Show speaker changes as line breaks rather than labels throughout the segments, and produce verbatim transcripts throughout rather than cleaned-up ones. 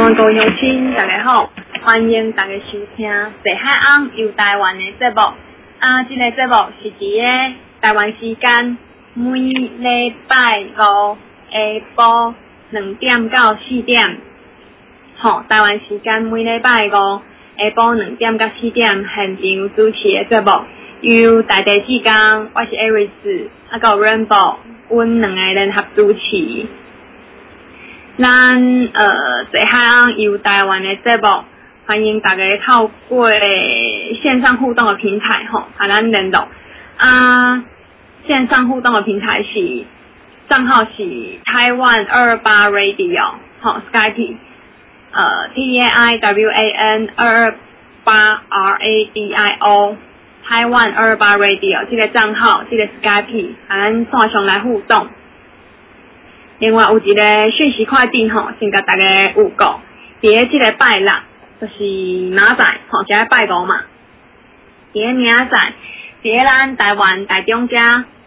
湾各位乡亲，大家好，欢迎大家收听《西海岸游台湾》的节目。啊，这个节目是伫个台湾时间每礼拜五下晡两点到四点，吼，台湾时间每礼拜五下晡两点到四点现场主持的节目，由大地志工，我是 Aris， 啊，有 Rainbow， 阮两个人合主持。咱呃，西海岸游台湾的节目，欢迎大家透过线上互动的平台吼，和咱联络。啊，线上互动的平台是账号是台湾二二八 Radio， 吼 Skype， 呃 T A I W A N 二二八 R A D I O， 台湾二二八 Radio 这个账号，这个 Skype 和咱线上来互动。另外有一个讯息快递吼，先甲大家有讲，伫个即个拜六，就是明仔吼，今日拜五嘛。伫个明仔，伫个咱台湾台中遮，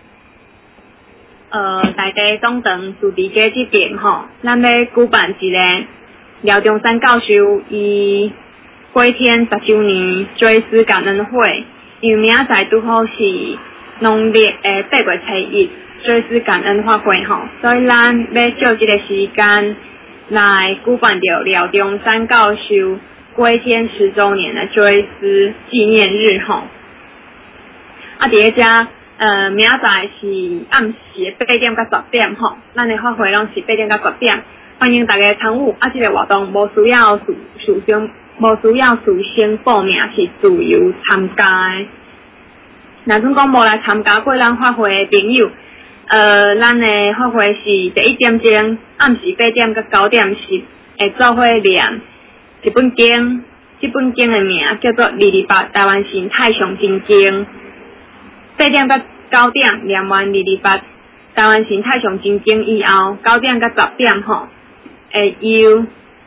呃，台地总堂主题街这边吼，咱要举办一个廖中山教授伊归天十周年追思感恩会，因为明仔拄好是农历诶八月初一。追思感恩法会吼，所以咱要借这个时间来举办着廖中山教授归天十周年的追思纪念日吼。啊，伫个遮呃明仔载是暗时八点到十点吼，咱的法会拢是八点到十点，欢迎大家参与。啊，这个活动无需要事事先无需要事先报名，是自由参加的。若总讲无来参加过咱法会的朋友。呃，咱的法会是第一点钟，暗时八点到九点是会做伙念一本经，这本经的名叫做《二二八台湾省太上真经》。八点到九点念完《二二八台湾省太上真经》以后，九点到十点吼，会由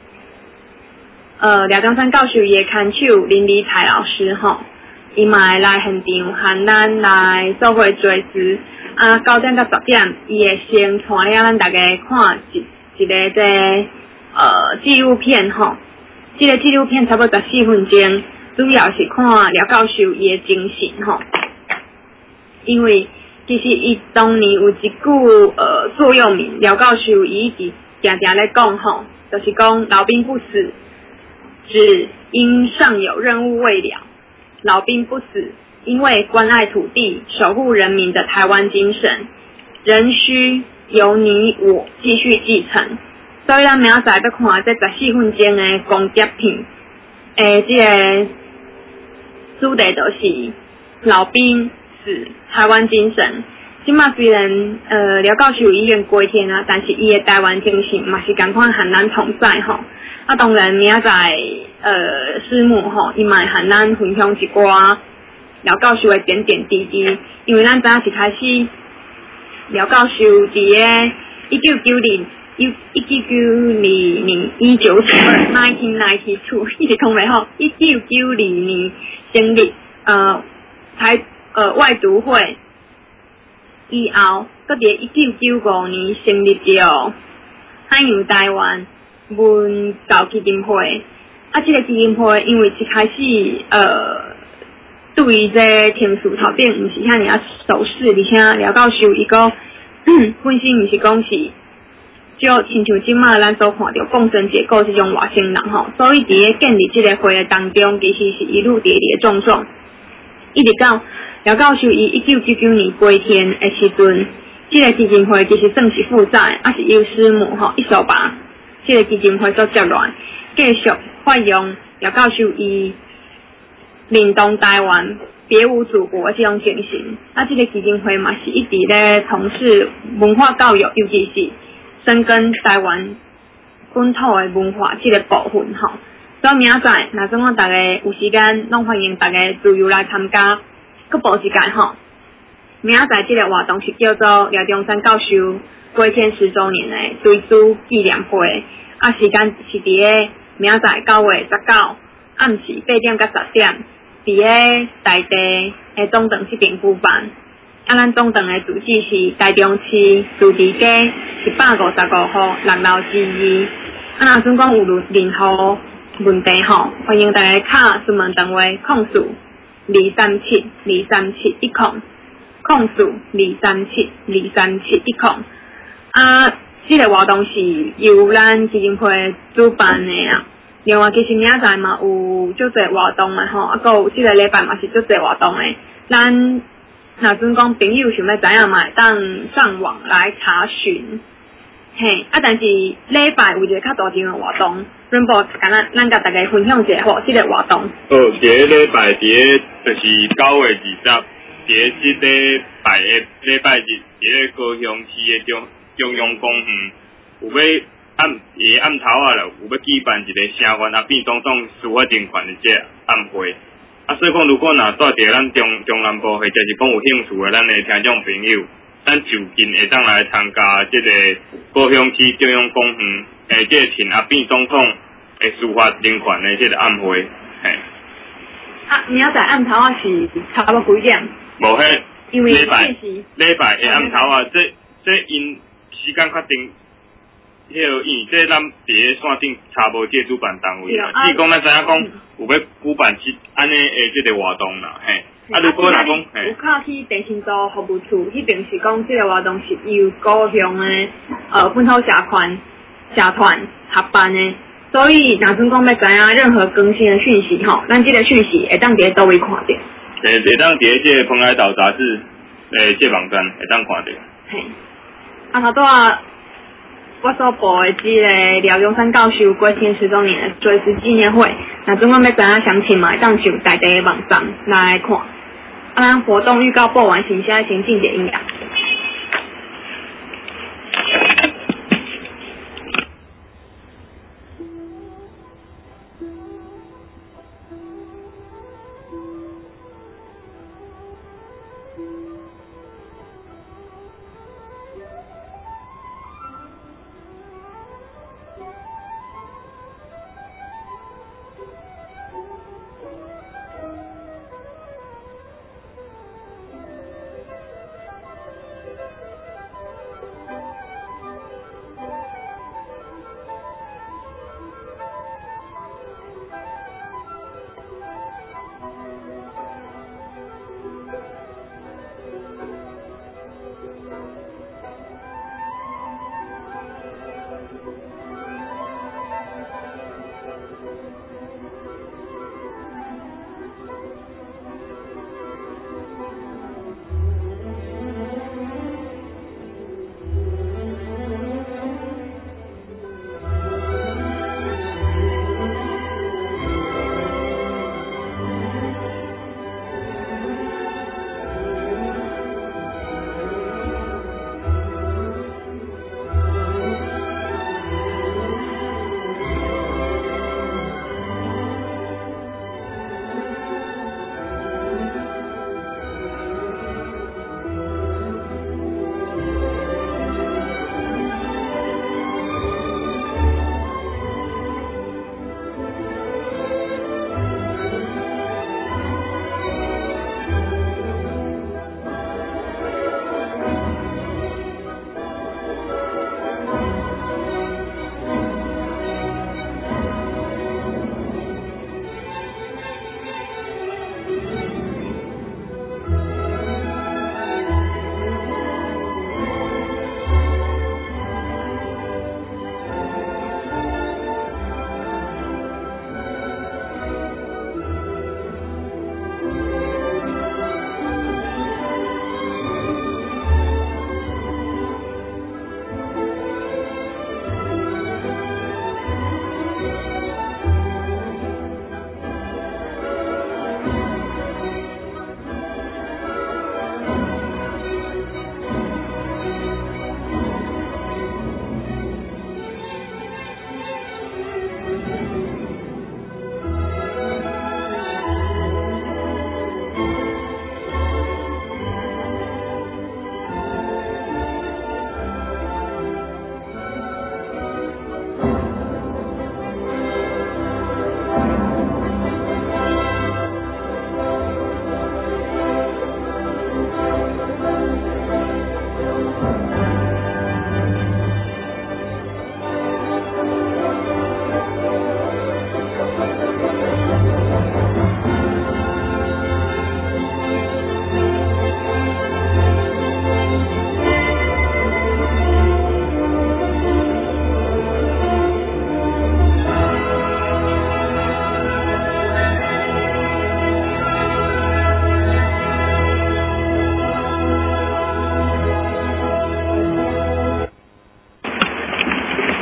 呃廖中山教授伊的看手林理财老师吼，伊嘛会来现场和咱来做伙追思。啊，九点到十点，伊会先带了咱大家看一一个这呃纪录片吼。这个纪录片差不多十四分钟，主要是看廖教授伊的精神吼。因为其实伊当年有一句呃座右铭，廖教授伊一直常常咧讲吼，就是讲老兵不死，只因尚有任务未了；老兵不死。因为关爱土地、守护人民的台湾精神，仍需由你我继续继承。所以咱明仔载要看这十四分钟的光碟片，诶，这个主题就是老兵是台湾精神。即马虽然呃廖教授已经归天啊，但是伊的台湾精神嘛是同款和咱同在吼。啊，当然明仔载呃师母吼，伊嘛和咱分享一寡。廖教授的点点滴滴，因为咱知影一开始，廖教授伫个一九九零一一九九二年一九九二 nineteen ninety two 一直讲袂好，一九九二年成立呃台呃外读会以后，搁伫一九九五年成立着海洋台湾文教基金会。啊，这个基金会因为一开始呃。对于这天数头顶，毋是遐尔啊熟识，而且廖教授伊个本身毋是讲是，就亲像即马咱所看到共生结构这种外星人吼，所以伫个建立这个会的当中，其实是一路跌跌撞撞，一直到廖教授伊一九九九年归天的时阵，这个基金会其实算是负债，啊是由师母吼一手把这个基金会所接来，继续发扬廖教授伊。领导台湾别无祖国这种精神，啊，这个基金会嘛是一直咧从事文化教育，尤其是深耕台湾本土的文化这个部分吼。所以明仔载，若总讲大家有时间，拢欢迎大家自由来参加。佮报一下吼，明仔载这个活动是叫做廖中山教授归天十周年的追思纪念会，啊，时间是伫个明仔载九月十九暗时八点到十点。伫个台地诶总堂这边举办，啊，咱总堂诶住址是台中市主题街一百五十五号六楼之二， 啊，若阵讲有任何问题吼，欢迎大家敲询问电话控诉二三七二三七一空，控诉二三七二三七一空。啊，这个活动是由咱基金会主办的啊。另外，其实明仔载嘛有足侪活动的吼，啊，还有这个礼拜嘛是足侪活动的。咱若阵讲朋友想要知影嘛，当上网来查询。嘿，啊，但是礼拜有一个较大场的活动，润波敢咱咱甲大家分享一下吼，这个活动。
哦，第一礼拜第一就是九月二十，第一即礼拜的礼拜日，伫个高雄市的中中央公园有要暗伊暗头啊了，有要举办一个成员阿扁总统司法人权的这个暗会。啊，所以讲如果若住伫咱中中南部或者是讲有兴趣的咱的听众朋友。咱就近会当来参加这个高雄市中央公园诶，这个挺阿扁总统诶司法人权的这个暗会，嘿。
啊，明仔载暗头啊是差不多几点？
无迄，
因为
礼拜礼拜诶暗头啊，这这因时间确定，迄个因这咱伫个线顶查无这主办单位啦。只是讲咱知影讲有要举办即安尼诶这个活动啦，嘿。啊，如果若讲，
有靠去地勤组服务处，迄边是讲这个活动是由高雄的呃本土社团社团合办的，所以若阵讲要知影任何更新的讯息吼，咱这个讯息会当伫倒位看到。
诶，会当伫这个蓬莱岛杂志诶这网站会当看到。
嘿，啊头拄啊，我所报的这个辽中山教授过天十周年的追思纪念会，若阵讲要知影详情嘛，会当上在地的网站来看。啊，咱活动预告播完，请现在先进点音乐。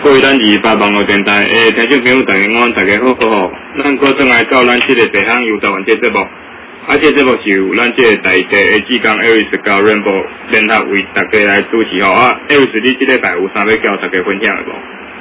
各位咱二八网络电台诶听众朋友，大家好，大家好，好，咱搁转来到咱这个地方游台湾这节目，啊，这节目是由咱这个在地的志工 Elvis 甲 Rainbow 联合为大家来主持吼。啊 ，Elvis 你这礼拜有啥要交大家分享的无？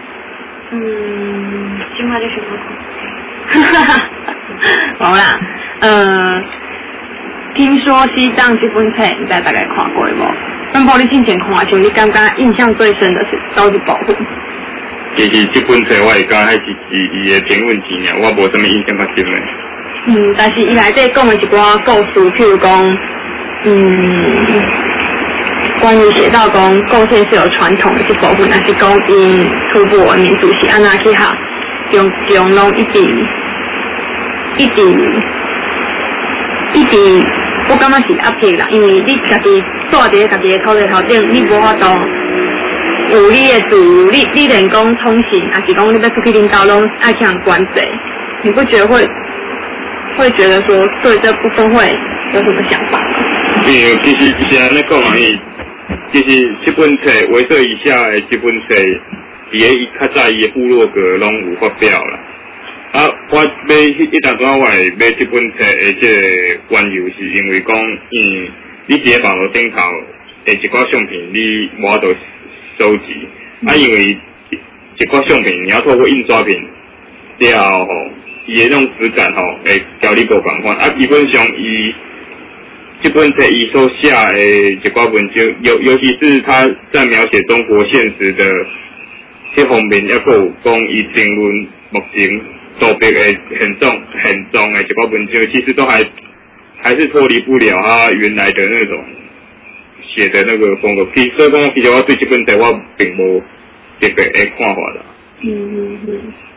嗯，今晚就是哈哈哈，好啦，呃，听说西藏这本册，你知大概看过无？咱保你之前看，就你感觉印象最深的是都是保护。
其实这本册我会讲，还是是伊的评论字尔，我无什么印象较深的。
嗯，但是伊内底讲的一寡故事，譬如讲，嗯，关于写到讲构建是有传统的这部分，还是讲因初步的民族是安那去哈，中中拢一直一直一直，我感觉是压迫啦，因为你家己住伫家己的土地头顶，你无法度。有你的自由，你你连讲通行，还是讲你要出去领导拢爱去人管制，你不觉得会会觉得说对这部分会有什么想法吗？
因为其实是安尼讲而已，其实这本册维瑟以下的这本册，伊个伊较早伊的部落格拢有发表啦。啊，我买一当阵我会买这本册的这个缘由，是因为讲，嗯，你伫个网络顶头的一寡相片，你无法度收集，啊，因为一寡相片你要透过印刷品了后，伊的那种质感吼，会交你无共款。啊，基本上伊这本册伊所写的一寡文章，尤尤其是他在描写中国现实的这方面，还佫有讲伊争论目前道德的很重很重的一寡文章，其实都还还是脱离不了他原来的那种。写的那个风格，其所以讲，其实我对这本册我并无特别的看法啦。
嗯嗯嗯。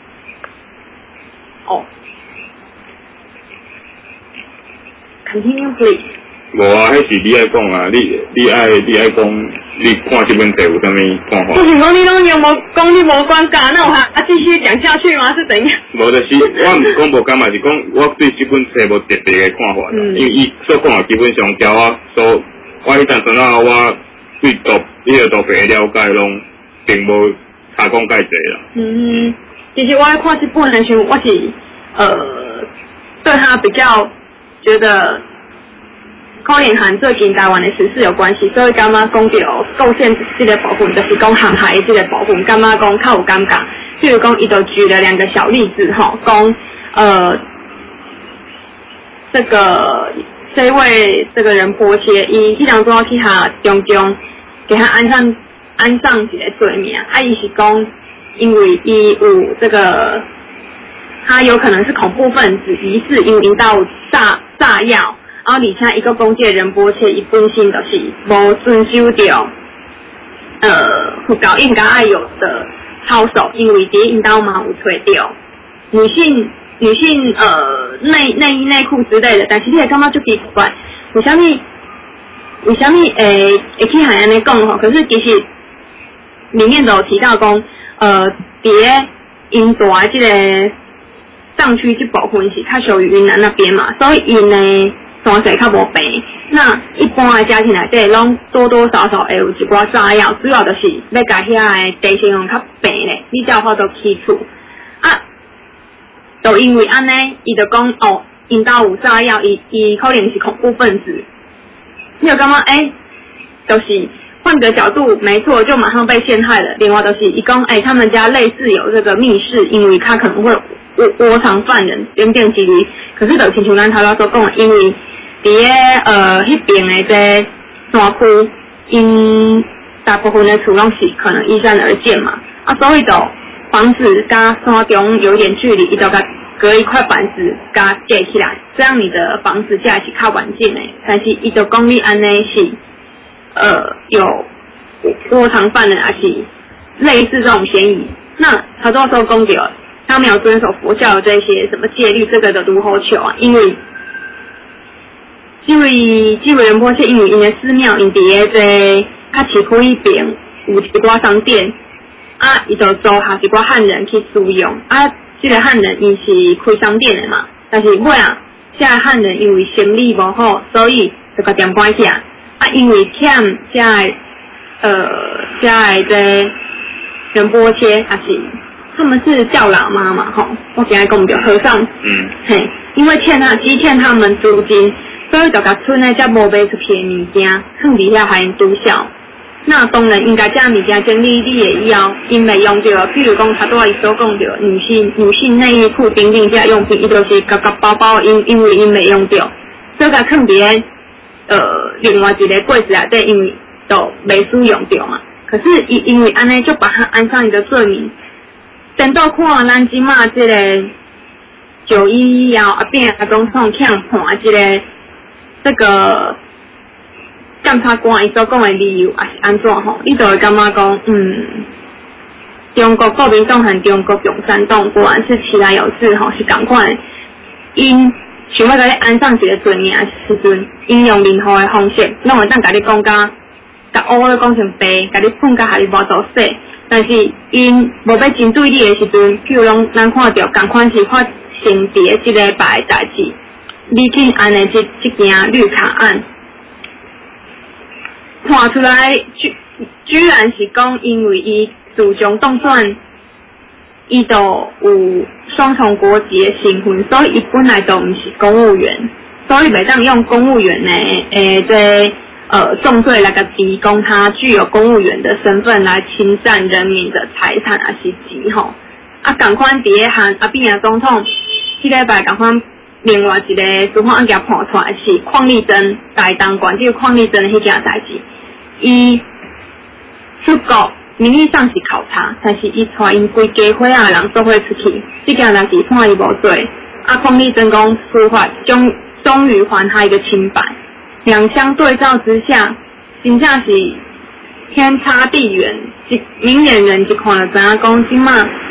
哦。Continue please。
无啊，迄是你爱讲啊，你你爱你爱讲，你看这本册有啥物看法？
不是讲你拢有无讲你无关噶，那我还啊继续讲下去吗？是怎样？
无就是我毋是讲无感嘛，是讲我对这本册无特别的看法啦，嗯、因为伊所讲的基本上交我所。我迄阵阵啊，我对毒迄个毒品的了解拢并无查讲介济啦。
嗯，其实我看这本的时候，我是呃对他比较觉得可能和最近台湾的时事有关系，所以感觉讲到构建这个部分，就是讲航海的这个部分，感觉讲较有感觉。譬如讲，伊就举了两个小例子吼，讲呃这个。这位这个人波切，伊迄当中去他中中给他安上安上一个罪名，啊，伊是讲，因为伊有这个，他有可能是恐怖分子，疑似因引导炸炸药，然后而且一个讲这个人波切，伊本身就是无遵守着，呃，佛教应该爱有的操守，因为伫引导嘛有吹着女性。女性呃内内衣内裤之类的，但是你会感觉就奇怪，为什么为什么诶会去海安尼讲吼？可是其实里面都有提到讲，呃，伫因大的这个藏区这部分是较属于云南那边嘛，所以因呢山势较无平。那一般的家庭内底拢多多少少会有一寡炸药，主要就是要甲遐个地形用较平咧，你才有法度起厝啊。就因为安尼，伊就讲哦，引导有炸药，伊伊可能是恐怖分子。你就感觉哎，就是换个角度，没错，就马上被陷害了。另外就是伊讲哎，他们家类似有这个密室，因为他可能会窝窝藏犯人，点点之类。可是就亲像咱头先所讲，因为伫个呃迄边的这山区，因大部分的厝拢是可能依山而建嘛，啊，所以就。房子跟山中有一点距离，伊就甲隔一块板子甲架起来，这样你的房子架是较稳健的。但是伊就讲你安尼是，呃，有窝藏犯人，还是类似这种嫌疑。那他都说讲到他没有遵守佛教的这些什么戒律，这个的如何求啊？因为因为基维仁波切因为因的寺庙因伫个这较市区迄边有一寡商店。啊，伊就租下一寡汉人去使用。啊，这个汉人伊是开商店的嘛，但是尾啊，这个汉人因为生意无好，所以就甲店关起啊。啊，因为欠这个呃，这个这仁波切还是他们是叫喇嘛嘛吼，我今日讲唔对和尚，
嗯，
嘿，因为欠他积欠他们租金，所以就甲村内才无卖出去的物件，放伫遐还因拄少。那当然应该将物件整理理的以后，因未用到，譬如讲他拄仔伊所讲到女性女性内衣裤等等这用品，伊就是夹夹包包，因因为因未用到，所以甲放伫呃另外一个柜子内底，因为都未使用到嘛。可是伊因为安尼就把它安上一个罪名，等到看咱即马即个九一以后阿扁阿总统欠判即个这个。检察官伊所讲的理由也是安怎吼？你就会感觉讲，嗯，中国国民党和中国共产党果然是其来有志吼，是同款。因想要甲你安上一个罪名时阵，因用任何的方式，拢会当甲你讲甲，甲乌咧讲成白，甲你判甲下你无多说。但是因无要针对你的时阵，譬如讲咱看到共款是发生伫即个摆的代志，李庆安的即即件绿卡案。看出来，居居然是讲，因为伊自从当选，伊就有双重国籍的身份，所以伊本来就毋是公务员，所以袂当用公务员的诶这呃重罪来个提供他具有公务员的身份来侵占人民的财产啊是钱吼。啊，共款伫咧和阿扁总统，即礼拜共款另外一个司法案件判出来是邝丽珍台东县即个邝丽珍的迄件代志。伊出国名义上是考察，但是伊带因规家伙仔人做伙出去，这件代志判伊无罪。啊，邝丽珍讲司法终终于还他一个清白，两相对照之下，真正是天差地远。一明眼人一看就知影讲，即马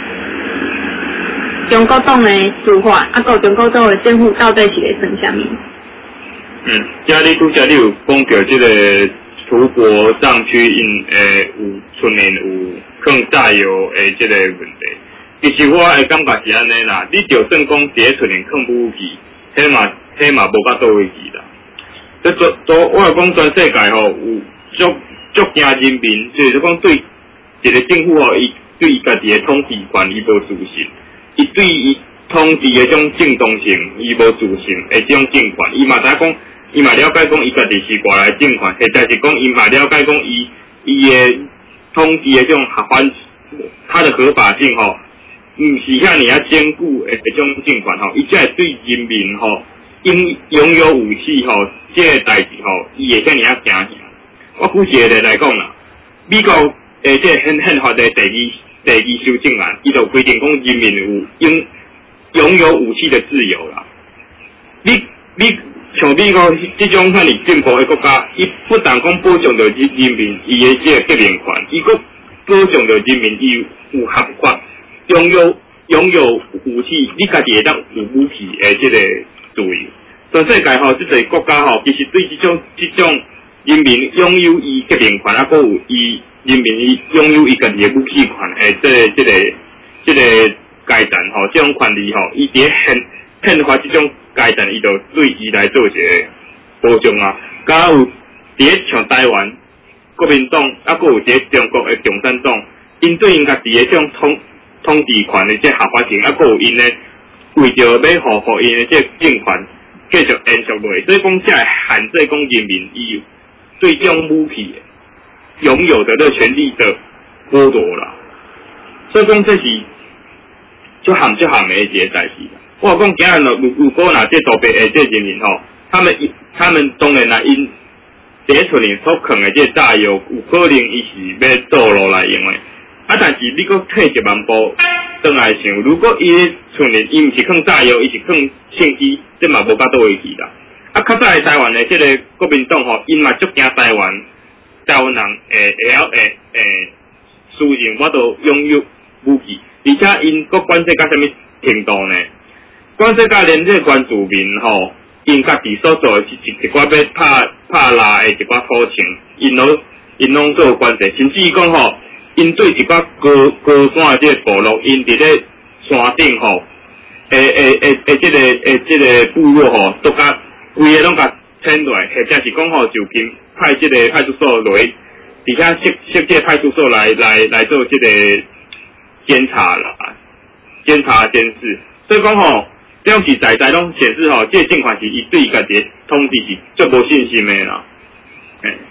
中国党的司法，啊，个中国党的政府到底是咧算啥物？
嗯，遮你拄则你有讲到即个。土国藏区因诶有出现有放炸药诶即个问题，其实我会感觉是安尼啦。你就算讲第一出现放武器，迄嘛迄嘛无甲倒位去啦。即做做我讲全世界吼有足足惊人民，就是讲对一个政府吼，伊对伊家己诶统治权伊无自信，伊对伊统治诶种正当性伊无自信诶即种政权，伊嘛知影讲。伊嘛了解讲，伊家己是外来政权，或者是讲伊嘛了解讲，伊伊的统治的这种合法，它的合法性吼，毋是遐尔啊坚固的一种政权吼，伊才会对人民吼，因拥有武器吼，这个代志吼，伊会遐尔啊惊吓。我举一个例来讲啦，美国诶，这宪宪法的第二第二修正案，伊就规定讲人民有拥拥有武器的自由啦。你你。像美国这种遐尼进步的国家，伊不但讲保障着人民伊的这个革命权，伊阁保障着人民伊有合法拥有拥有武器，你家己会当有武器的这个自由。全世界吼，即个国家吼，其实对这种这种人民拥有伊革命权，啊，阁有伊人民伊拥有伊家己的武器权诶，这个这个这个阶段吼，这种权利吼，伊伫宪宪法这种。阶段伊就对伊来做一个保障啊，甲有伫像台湾国民党，啊，阁有伫中国的共产党，因对因家己的这种统统治权的这合法性，啊，阁有因呢为着要互互因的这政权继续延续落去，所以讲才会限制讲人民伊对这种武器拥有的这权利的剥夺啦。所以讲这是足含足含的一个代志。我讲今日如如果哪这岛北诶这人民吼，他们他们当然啦，因第一出年所藏的这炸药，有可能伊是要倒落来用的。啊，但是你搁退一万步，转来想，如果伊出年伊毋是藏炸药，伊是藏相机，这嘛无甲倒位去啦。啊，较早的台湾的这个国民党吼，因嘛足惊台湾台湾人诶会晓诶诶，私人我都拥有武器，而且因搁管制到什么程度呢？管制甲连这原住民吼，因家己所做的一一寡要拍拍拉的一寡土情，因拢因拢做管制，甚至于讲吼，因对一寡高高山的这个部落，因伫咧山顶吼，诶诶诶诶，这个诶这个部落吼，都甲规个拢甲迁落来，或者是讲吼，就近派这个派出所落去，伫遐设设这派出所来来来做这个监察啦，监察监视，所以讲吼，这种是在在拢显示吼，这个政权是伊对伊家己的统治是足无信心的啦。诶、欸。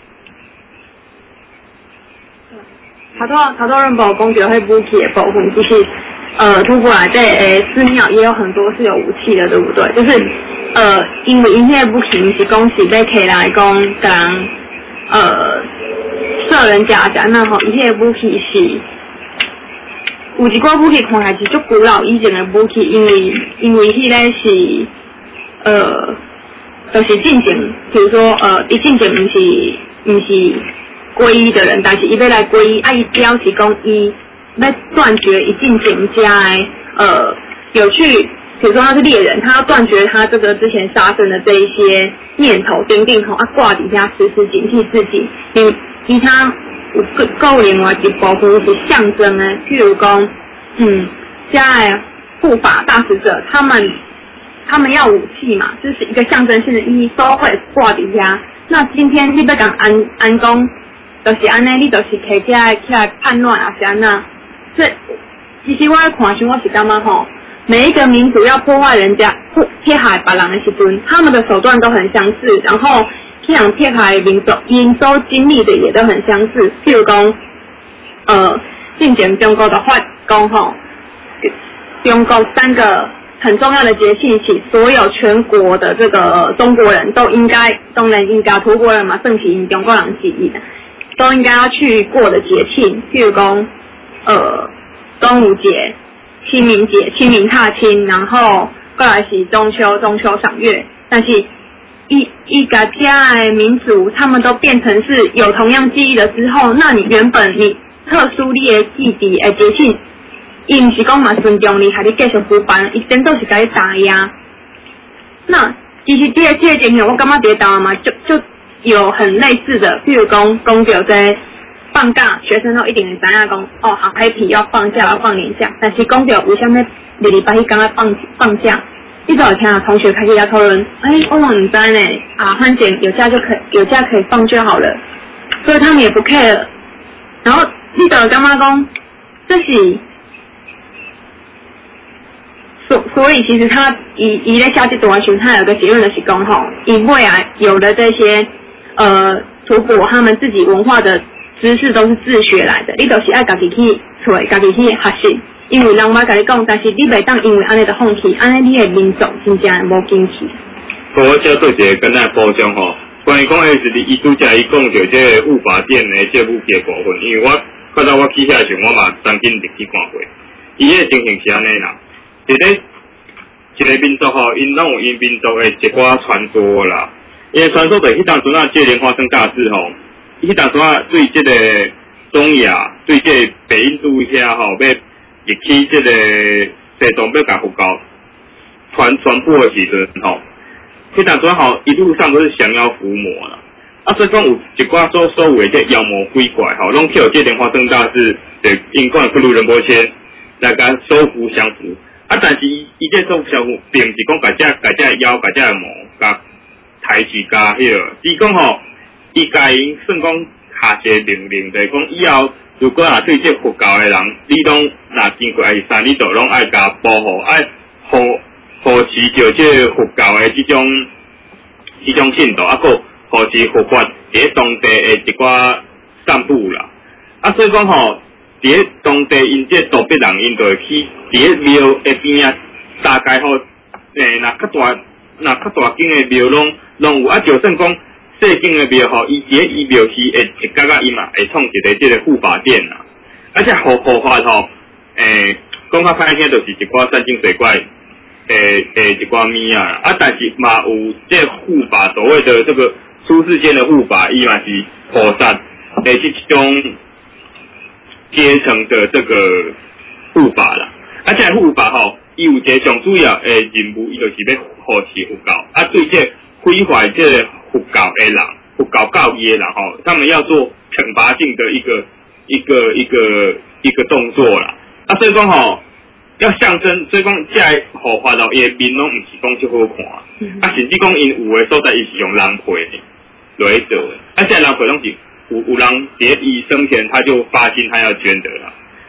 头拄头拄润宝讲到迄武器的部分，其实呃，土国内底诶寺庙也有很多是有武器的，对不对？就是呃，因为因迄个武器毋是讲是要摕来讲甲人呃射人家是安那吼，伊迄个武器是有一寡武器看起来是足古老以前的武器，因为因为迄个是呃，就是进前，比如说呃，伊进前毋是毋是皈依的人，但是伊要来皈依，啊，伊表示讲伊要断绝一进前家的呃有去，比如说他是猎人，他要断绝他这个之前杀生的这一些念头，定定吼啊挂底下时时警惕自己，因其他有够另外一部分是象征的，譬如讲，嗯，现在护法大使者他们他们要武器嘛，就是一个象征性的意义，都会挂底下。那今天你要讲安安公。就是安尼，你就是摕起来起来叛乱啊，是安那？这其实我看上我是感觉吼，每一个民族要破坏人家、撇害别人的时阵，他们的手段都很相似，然后去人撇害民族，因所经历的也都很相似。譬如讲，呃，进前中国的发讲吼，中国三个很重要的节庆是所有全国的这个中国人都应该，当然应该土国人嘛，算是因中国人之一的。都应该要去过的节庆，譬如讲，呃，端午节、清明节、清明踏青，然后过来是中秋、中秋赏月。但是，一一个家的民族，他们都变成是有同样记忆的之后，那你原本你特殊你的记忆的节庆，伊毋是讲嘛尊重你，还你继续补办，伊真都是甲你打压。那其实这个这个情形，我感觉跌倒嘛，就就。有很类似的，譬如讲讲到在放假，学生都一定会知影讲，哦，好 happy 要放假要放年假，但是讲到为什么礼礼拜一刚刚放放假，一早有听到同学开始要讨论，哎，我唔知呢，啊，反正有假就可以有假可以放就好了，所以他们也不 care。然后你就感觉讲，这是。所所以其实他以以在下这段时他有个结论的是讲吼，因为啊有的这些呃土国他们自己文化的知识都是自学来的，你都是爱家己去找，家己去学习，因为人我甲你讲，但是你袂当因为安尼就放弃，安尼你的民族真正无坚持。
我再做一个简单补充吼，关于讲的是伊拄则伊讲到这个雾法典的这武器的部分，因为我看到我去遐时，我嘛曾经入去看过，伊个情形是安尼啦。一个一个民族吼，因拢有因民族的一寡传说啦。因为传说在迄当阵啊，这个莲花生大师吼，迄当阵啊对这个中亚、对这个北印度遐吼，要入去这个西藏要甲佛教传传播的时阵吼，迄当阵吼一路上都是降妖伏魔啦。啊，所以讲有一寡所所有的这妖魔鬼怪吼，拢去有这莲花生大师的因观不如仁波切来甲收服降服。啊，但是伊伊这种相互并是讲甲遮甲遮妖甲遮魔甲抬起加迄个，只讲吼，伊家因算讲下一个命令，就是讲以后如果啊对这佛教的人，你拢若经过还是啥，你就拢爱甲保护，爱护护持着这佛教的这种这种信徒，啊，个护持佛法伫当地的一寡散布啦。啊，所以讲吼。伫咧当地因这道别人因就会去伫咧庙下边啊，大概吼诶，若较大若较大间的庙拢拢有啊，就算讲细间的庙吼，伊伫咧伊庙时会会感觉伊嘛会创一个即个护法殿啦，而且护护法吼诶，讲较歹听就是一寡山精水怪诶诶一寡物啊，啊，但是嘛有这护法所谓的这个出世间的护法，伊嘛是菩萨诶是一种。阶层的这个护法啦，而且护法吼，伊有一个上主要诶任务，伊就是要护持佛教，啊，对这毁坏这佛教的人、佛教教义的人吼，他们要做惩罚性的一个一个一个一个动作啦，啊，所以讲吼，要象征，所以讲这个护法咯，伊的面拢毋是讲足好看，啊，甚至讲因有的所在伊是用人皮落去做的，啊，这人皮拢是。有有人伫伊生前他就发心他要捐的啦，啊，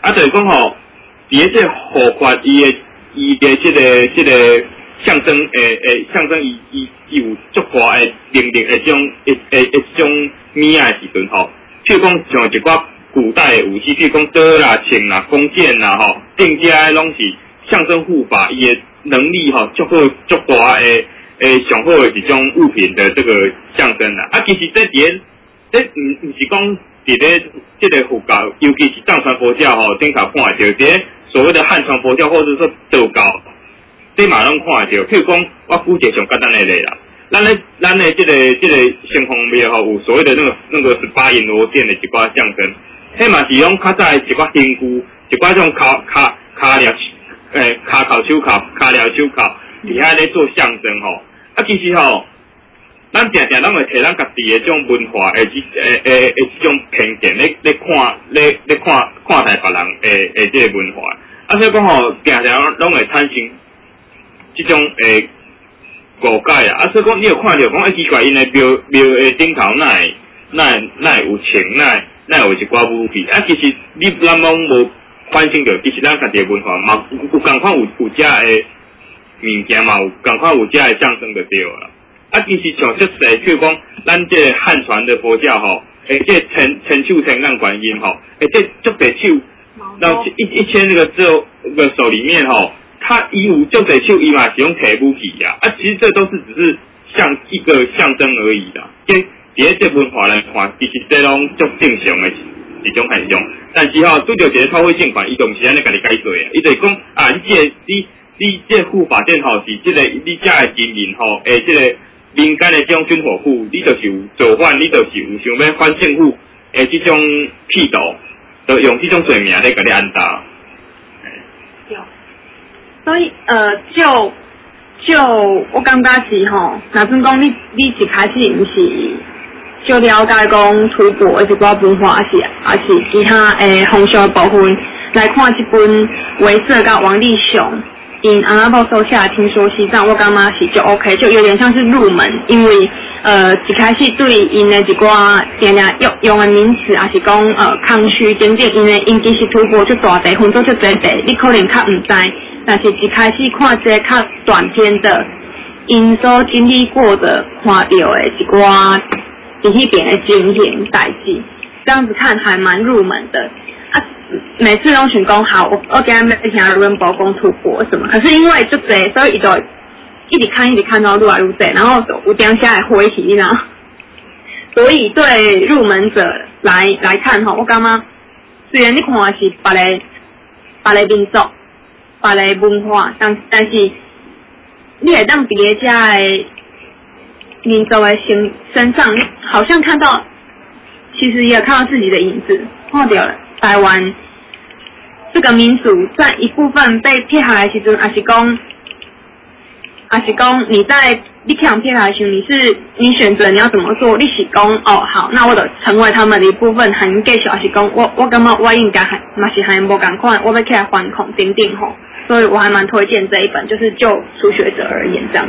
啊，就是讲吼，伫咧这护法伊的伊的这个这个象征诶诶象征伊伊伊有足大诶能力诶种诶诶诶种物仔时阵吼，譬如讲像一寡古代的武器，譬如讲刀啦、枪啦、弓箭啦吼，定家拢是象征护法伊的能力吼，足好足大诶诶上好的一种物品的这个象征啦。啊，其实这伫这毋毋是讲。伫咧即个佛教，尤其是藏传佛教吼，顶头看会到，伫咧所谓的汉传佛教或者说道教，这嘛拢看会到。譬如讲，我举一个上简单的例啦，咱咧咱咧即个即个先锋庙吼，有所谓的那个那个十八银罗剑的一寡象征，迄嘛是拢较早一寡刑具，一寡种骹骹骹料诶骹扣手扣骹料手扣，伫遐咧做象征吼。啊，其实吼。咱常常拢会摕咱家己的这种文化诶，即诶诶诶，即种偏见咧咧看咧咧看看待别人诶诶，即个文化。啊，所以讲吼，常常拢会产生即种诶误解啊。啊，所以讲你有看到讲，诶奇怪，因诶庙庙诶顶头哪会哪会哪会有枪，哪会哪会有一寡武器？啊，其实你咱拢无反省着，其实咱家己的文化嘛，有共款有有遮诶物件嘛，有共款有遮诶象征就对啦。啊，其实像即个，譬如讲，咱这汉传的佛教吼，诶，这千千手千眼观音吼，诶，这足侪手，然后一一千那个这个手里面吼，它伊有足侪手，伊嘛是用摕武器呀，啊，其实这都是只是像一个象征而已啦。因伫咧这文化来看，其实这拢足正常的一种现象。但是吼，拄着一个超会性款，伊就毋是安尼家己解做啊，伊就是讲啊，你这你你这护法殿吼是这个你遮的经营吼，诶，这个。民间的这种军火库，你就是有造反，你就是有想要反政府诶，这种企图，就用这种罪名来给你安打。
有，所以呃，就就我感觉是吼，若算讲你你一开始毋是就了解讲吐蕃的一寡文化，还是还是其他诶风俗部分来看这本维瑟甲王立雄。因阿拉伯收下来听说西藏，我感觉是就 OK， 就有点像是入门，因为呃一开始对因的一寡定定用用的名词，还是讲呃康虚等等，因的因其实吐蕃就大地，分做就多地，你可能较唔知，但是一开始看这较短篇的，因所经历过的看到的一寡伫迄边的经验代志，这样子看还蛮入门的。啊，每次都想讲好，我我今天要听伦博讲吐蕃什么，可是因为就这，所以伊就一直看一直看到愈来愈多，然后有当下来回忆呢。所以对入门者来来看吼，我感觉虽然你看的是别个别个民族、别个文化，但但是你会当伫个遮的民族的身身上，好像看到，其实也有看到自己的影子，看到了。台湾这个民族在一部分被撇下来时阵，还是讲，还是讲你在你被人撇下来时，你是你选择你要怎么做？你是讲哦好，那我就成为他们的一部分，还继续还是讲我我感觉我应该还嘛是还无同款，我要起来反抗等等吼，所以我还蛮推荐这一本，就是就初学者而言这样子。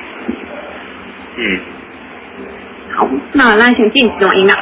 嗯，
好，那咱先进行音乐。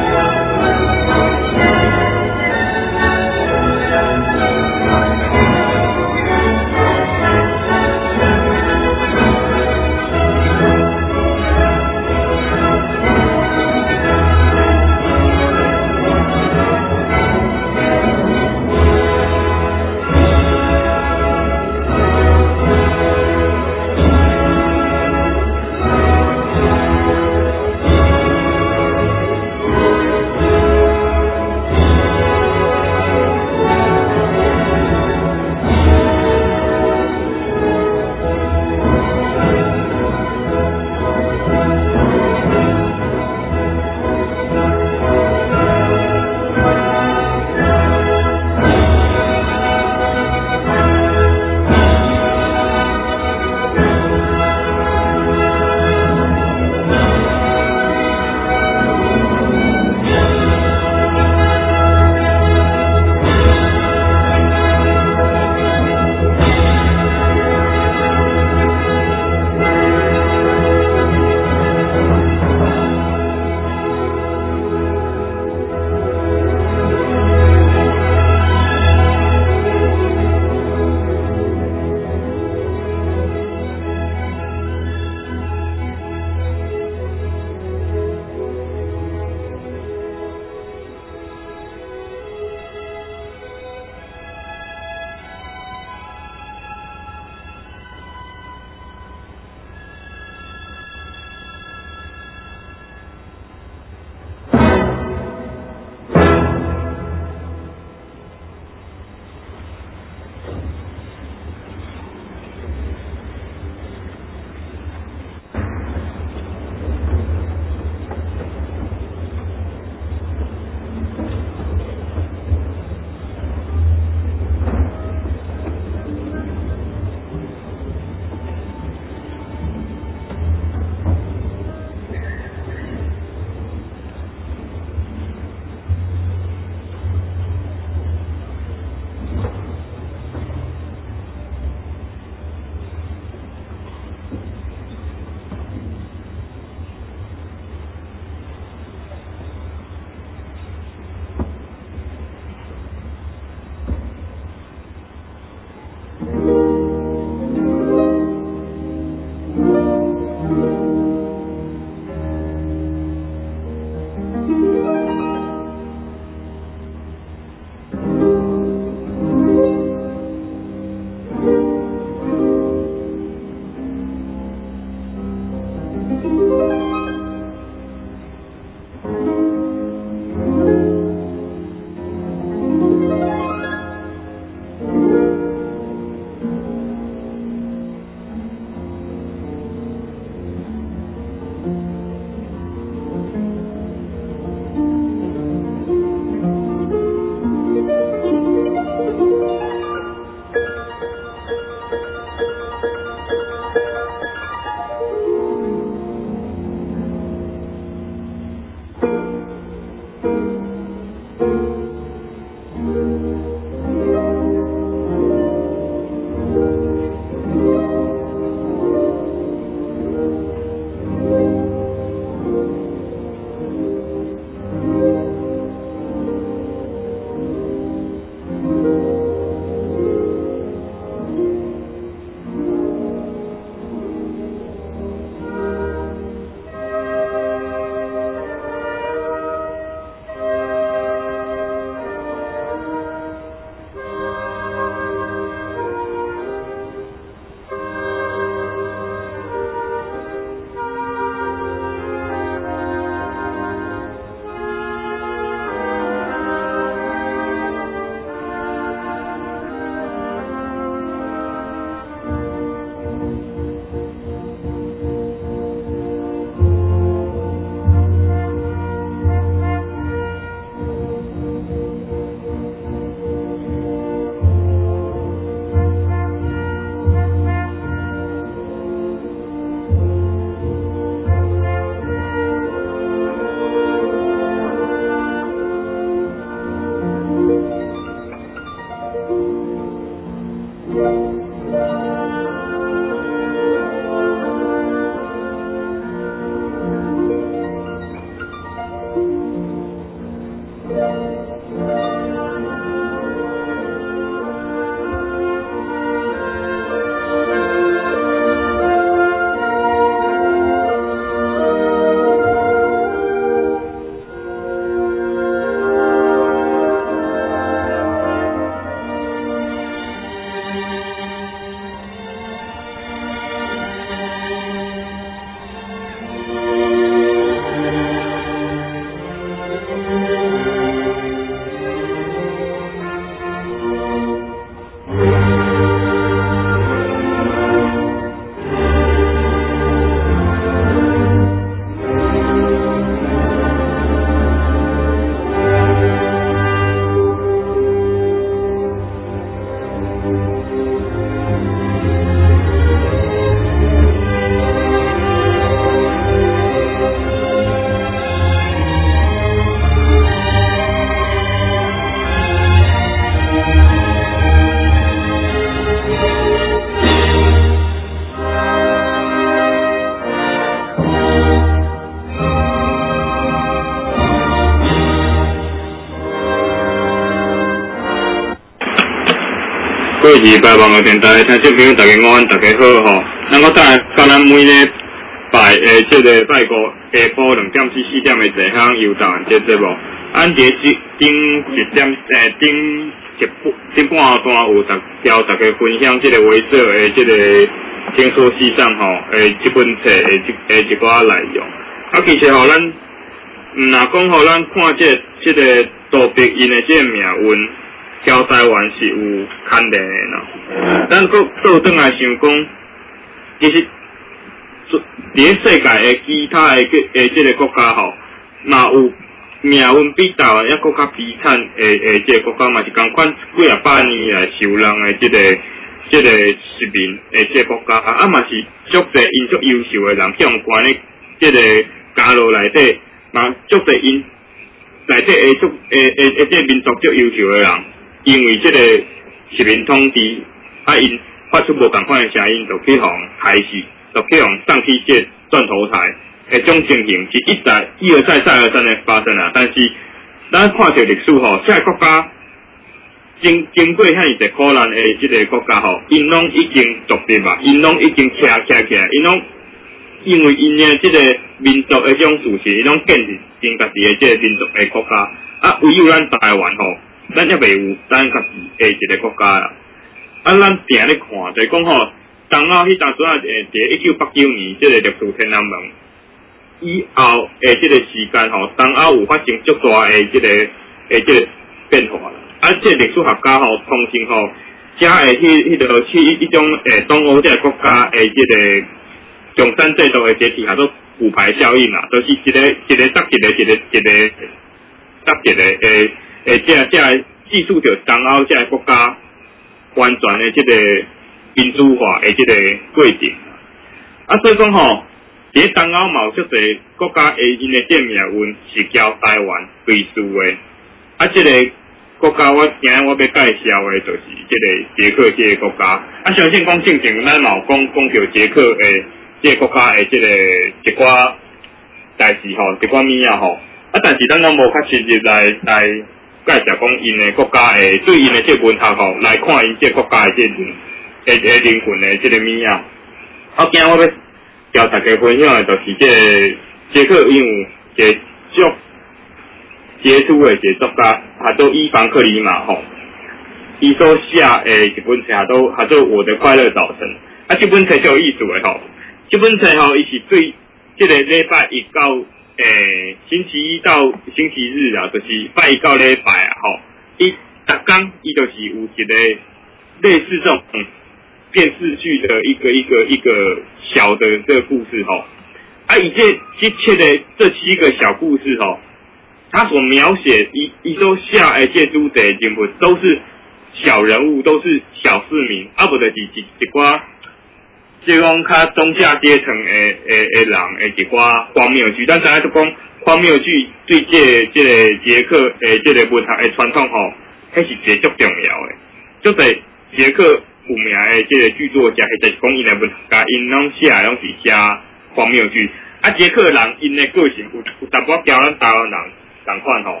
各位是百网络电台听众朋友，大家午安，大家好吼。咱我等下甲咱每礼拜诶，即个拜五下晡两点至四点诶这项游档这节目，按伫顶一点诶顶一顶半段有逐条大家分享即个维色诶，即个听说西藏吼诶，即本册诶一诶一寡内容。啊，其实吼咱毋若讲吼，咱看即、這個、即、這个杜碧因诶即个命运。交台湾是有牵连的啦，咱搁倒转来想讲，其实伫世界的其他的个诶即个国家吼，嘛有命运比台湾抑搁较悲惨诶诶即个国家嘛是共款几啊百年来受人的即、這个即、這个市民诶即个国家，啊嘛是足侪因足优秀的人向关的即个家路内底，嘛足侪因内底诶足诶诶诶即个民族足优秀的人。因为这个市民统治，啊，因发出无共款的声音，就去互害死，就去互上去这断头台，诶，种情形是一再一而再再而三的发生啊。但是咱看到历史吼，这个国家经经过遐尼侪苦难的这个国家吼，因拢已经独立啊，因拢已经徛徛起来，因拢因为因的这个民族的这种事实，因拢建立因家己的这个民族的国家，啊，唯有咱台湾吼。咱也未有咱家己诶一个国家啦，啊，咱定咧看，就是讲吼，东欧迄当阵啊，诶，伫一九八九年即个历史天安门以后诶，即个时间吼，东欧有发生足大诶即个诶即个变化啦。啊，即个历史学家吼，通常吼，遮诶迄迄个去迄种诶东欧即个国家诶即个共产制度诶解体，下做骨牌效应啦，就是一个一个搭一个一个一个搭一个诶。诶，即个即个记述着东欧即个国家完全的即个民主化的即个过程。啊，所以讲吼，伫东欧嘛有足侪国家诶，因的这命运是交台湾归属的。啊，即、這个国家我今日我要介绍的，就是即个捷克即个国家。啊，相信讲正正咱嘛有讲讲到捷克诶，即个国家诶，即个一寡代志吼，一寡物啊吼。啊，但是咱拢无较深入来来。介绍讲因的国家诶，对因的这文学吼来看因这国家的这人诶诶灵魂的这个物啊。啊，今日我要交大家分享的，就是这个捷克因有一个足杰出的一个作家，叫做伊凡克里马吼。伊所写诶一本册，叫做叫做《我的快乐早晨》。啊，这本册就有意思的吼。这本册吼，伊是对这个礼拜一到。诶，星期一到星期日啊，就是拜一到礼拜啊，吼，伊逐工伊就是有一个类似这种电视剧的一个一个一个小的这个故事吼，啊，以这这切的这七个小故事吼，他所描写伊伊所写诶这主题人物都是小人物，都是小市民，啊，无就是一一寡。即讲较中下阶层诶诶诶人诶一寡荒谬剧，咱知影就讲荒谬剧对这个、这个捷克诶这个文学诶传统吼，迄是一个足重要诶。足侪捷克有名诶这个剧作家，或者是讲因诶文学家，因拢写拢是写荒谬剧。啊，捷克人因诶个性有有淡薄交咱台湾人同款吼。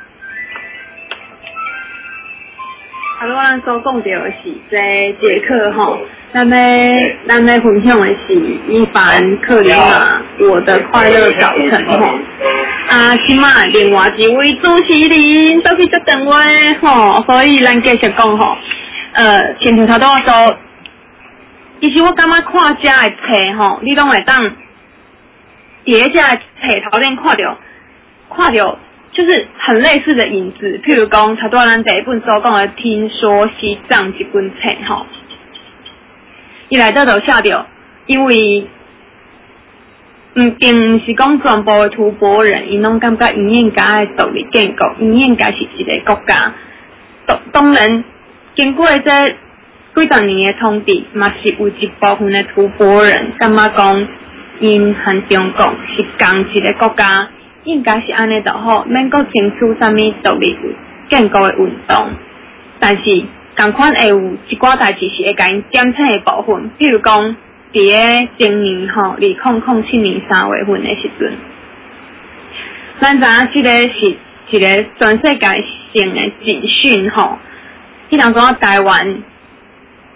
啊，我咱所讲到的是这捷克吼。咱要咱要分享的是伊凡克里马我的快乐早晨吼。啊，即摆另外一位主持人都去接电话吼，所以咱继续讲吼。呃，前头头拄我说，其实我感觉看遮的册吼，你拢会当伫遮的册头顶看到看到，就是很类似的影子。譬如讲，头拄咱第一本所讲的《听说西藏》这本册吼。伊内底就写着，因为，嗯，并毋是讲全部的吐蕃人，因拢感觉因应该爱独立建国，因应该是一个国家。当当然，经过这几十年的统治，嘛是有一部分的吐蕃人感觉讲，因和中国是同一个国家，应该是安尼就好，免阁争取啥物独立建国的运动，但是。同款会有一寡代志是会甲因减轻的部分，比如讲，伫个前年吼，二零零七年三月份的时阵，咱知影即个是一个全世界性的警讯吼。迄当中台湾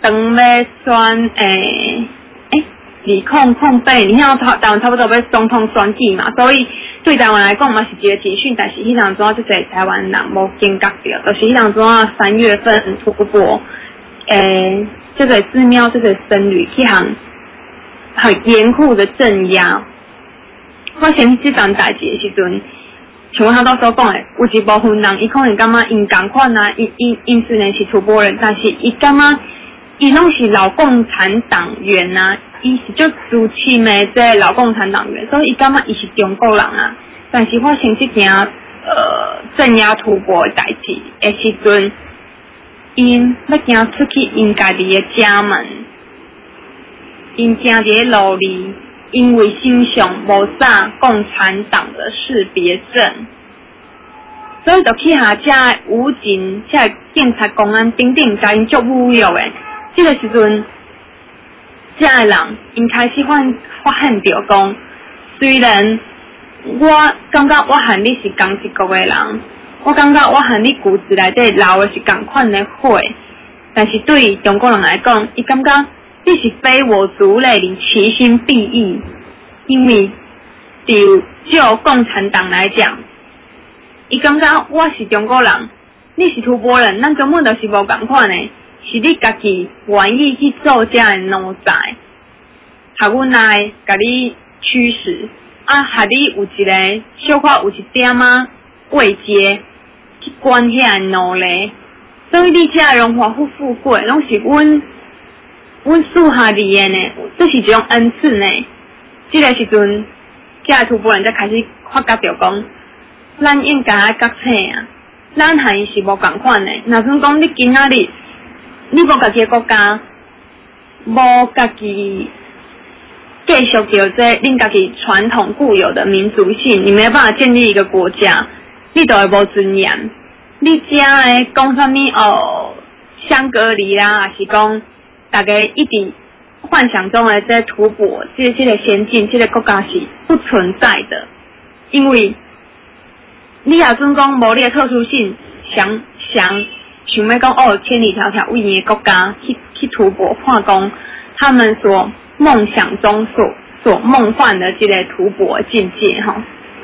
当要选诶诶，二控控八年后台台湾差不多要总统选举嘛，所以对台湾来讲嘛是一个警讯，但是迄当阵即个台湾人无感觉到，就是迄当阵三月份突破诶，这个寺庙这个僧侣去行很严酷的镇压。发生这件代志的时阵。像我头所讲的，有一部分人，伊可能感觉因同款啊，因因因虽然是土博人，但是伊感觉伊拢是老共产党员啊，伊是足支持的这老共产党员，所以伊感觉伊是中国人啊。但是发生这件呃镇压土博的代志的时阵，因要行出去因家己的家门，因行伫路里。因为身上无啥共产党的识别证，所以就去下遮武警、遮警察、公安等等，甲因足侮辱的。这个时阵，遮个人因开始发发现着讲，虽然我感觉我和你是同一国的人，我感觉我和你骨子内底流的是同款的血，但是对中国人来讲，伊感觉。你是非我族类，你其心必异。因为就就共产党来讲，伊感觉我是中国人，你是土博人，咱根本就是无共款的，是你家己愿意去做这的奴才，下阮来甲你驱使，啊，下你有一个小可有一点仔位阶去管遐的奴隶，所以你遮荣华富富贵，拢是阮。阮属下里的呢，这是一种恩赐呢。这个时阵，这土博人才开始发觉着讲，咱应该爱觉醒啊，咱和伊是无共款的。若算讲你今仔日，你无家己的国家，无家己继续着这恁家己传统固有的民族性，你没有办法建立一个国家，你就会无尊严。你遮的讲啥物哦，香格里拉，还是讲？大家一直幻想中的这吐蕃，这这个先进，这个国家是不存在的，因为你也准讲无你的特殊性，想想想要讲哦，千里迢迢为你的国家去去吐蕃，看讲他们所梦想中所所梦幻的这个吐蕃境界哈。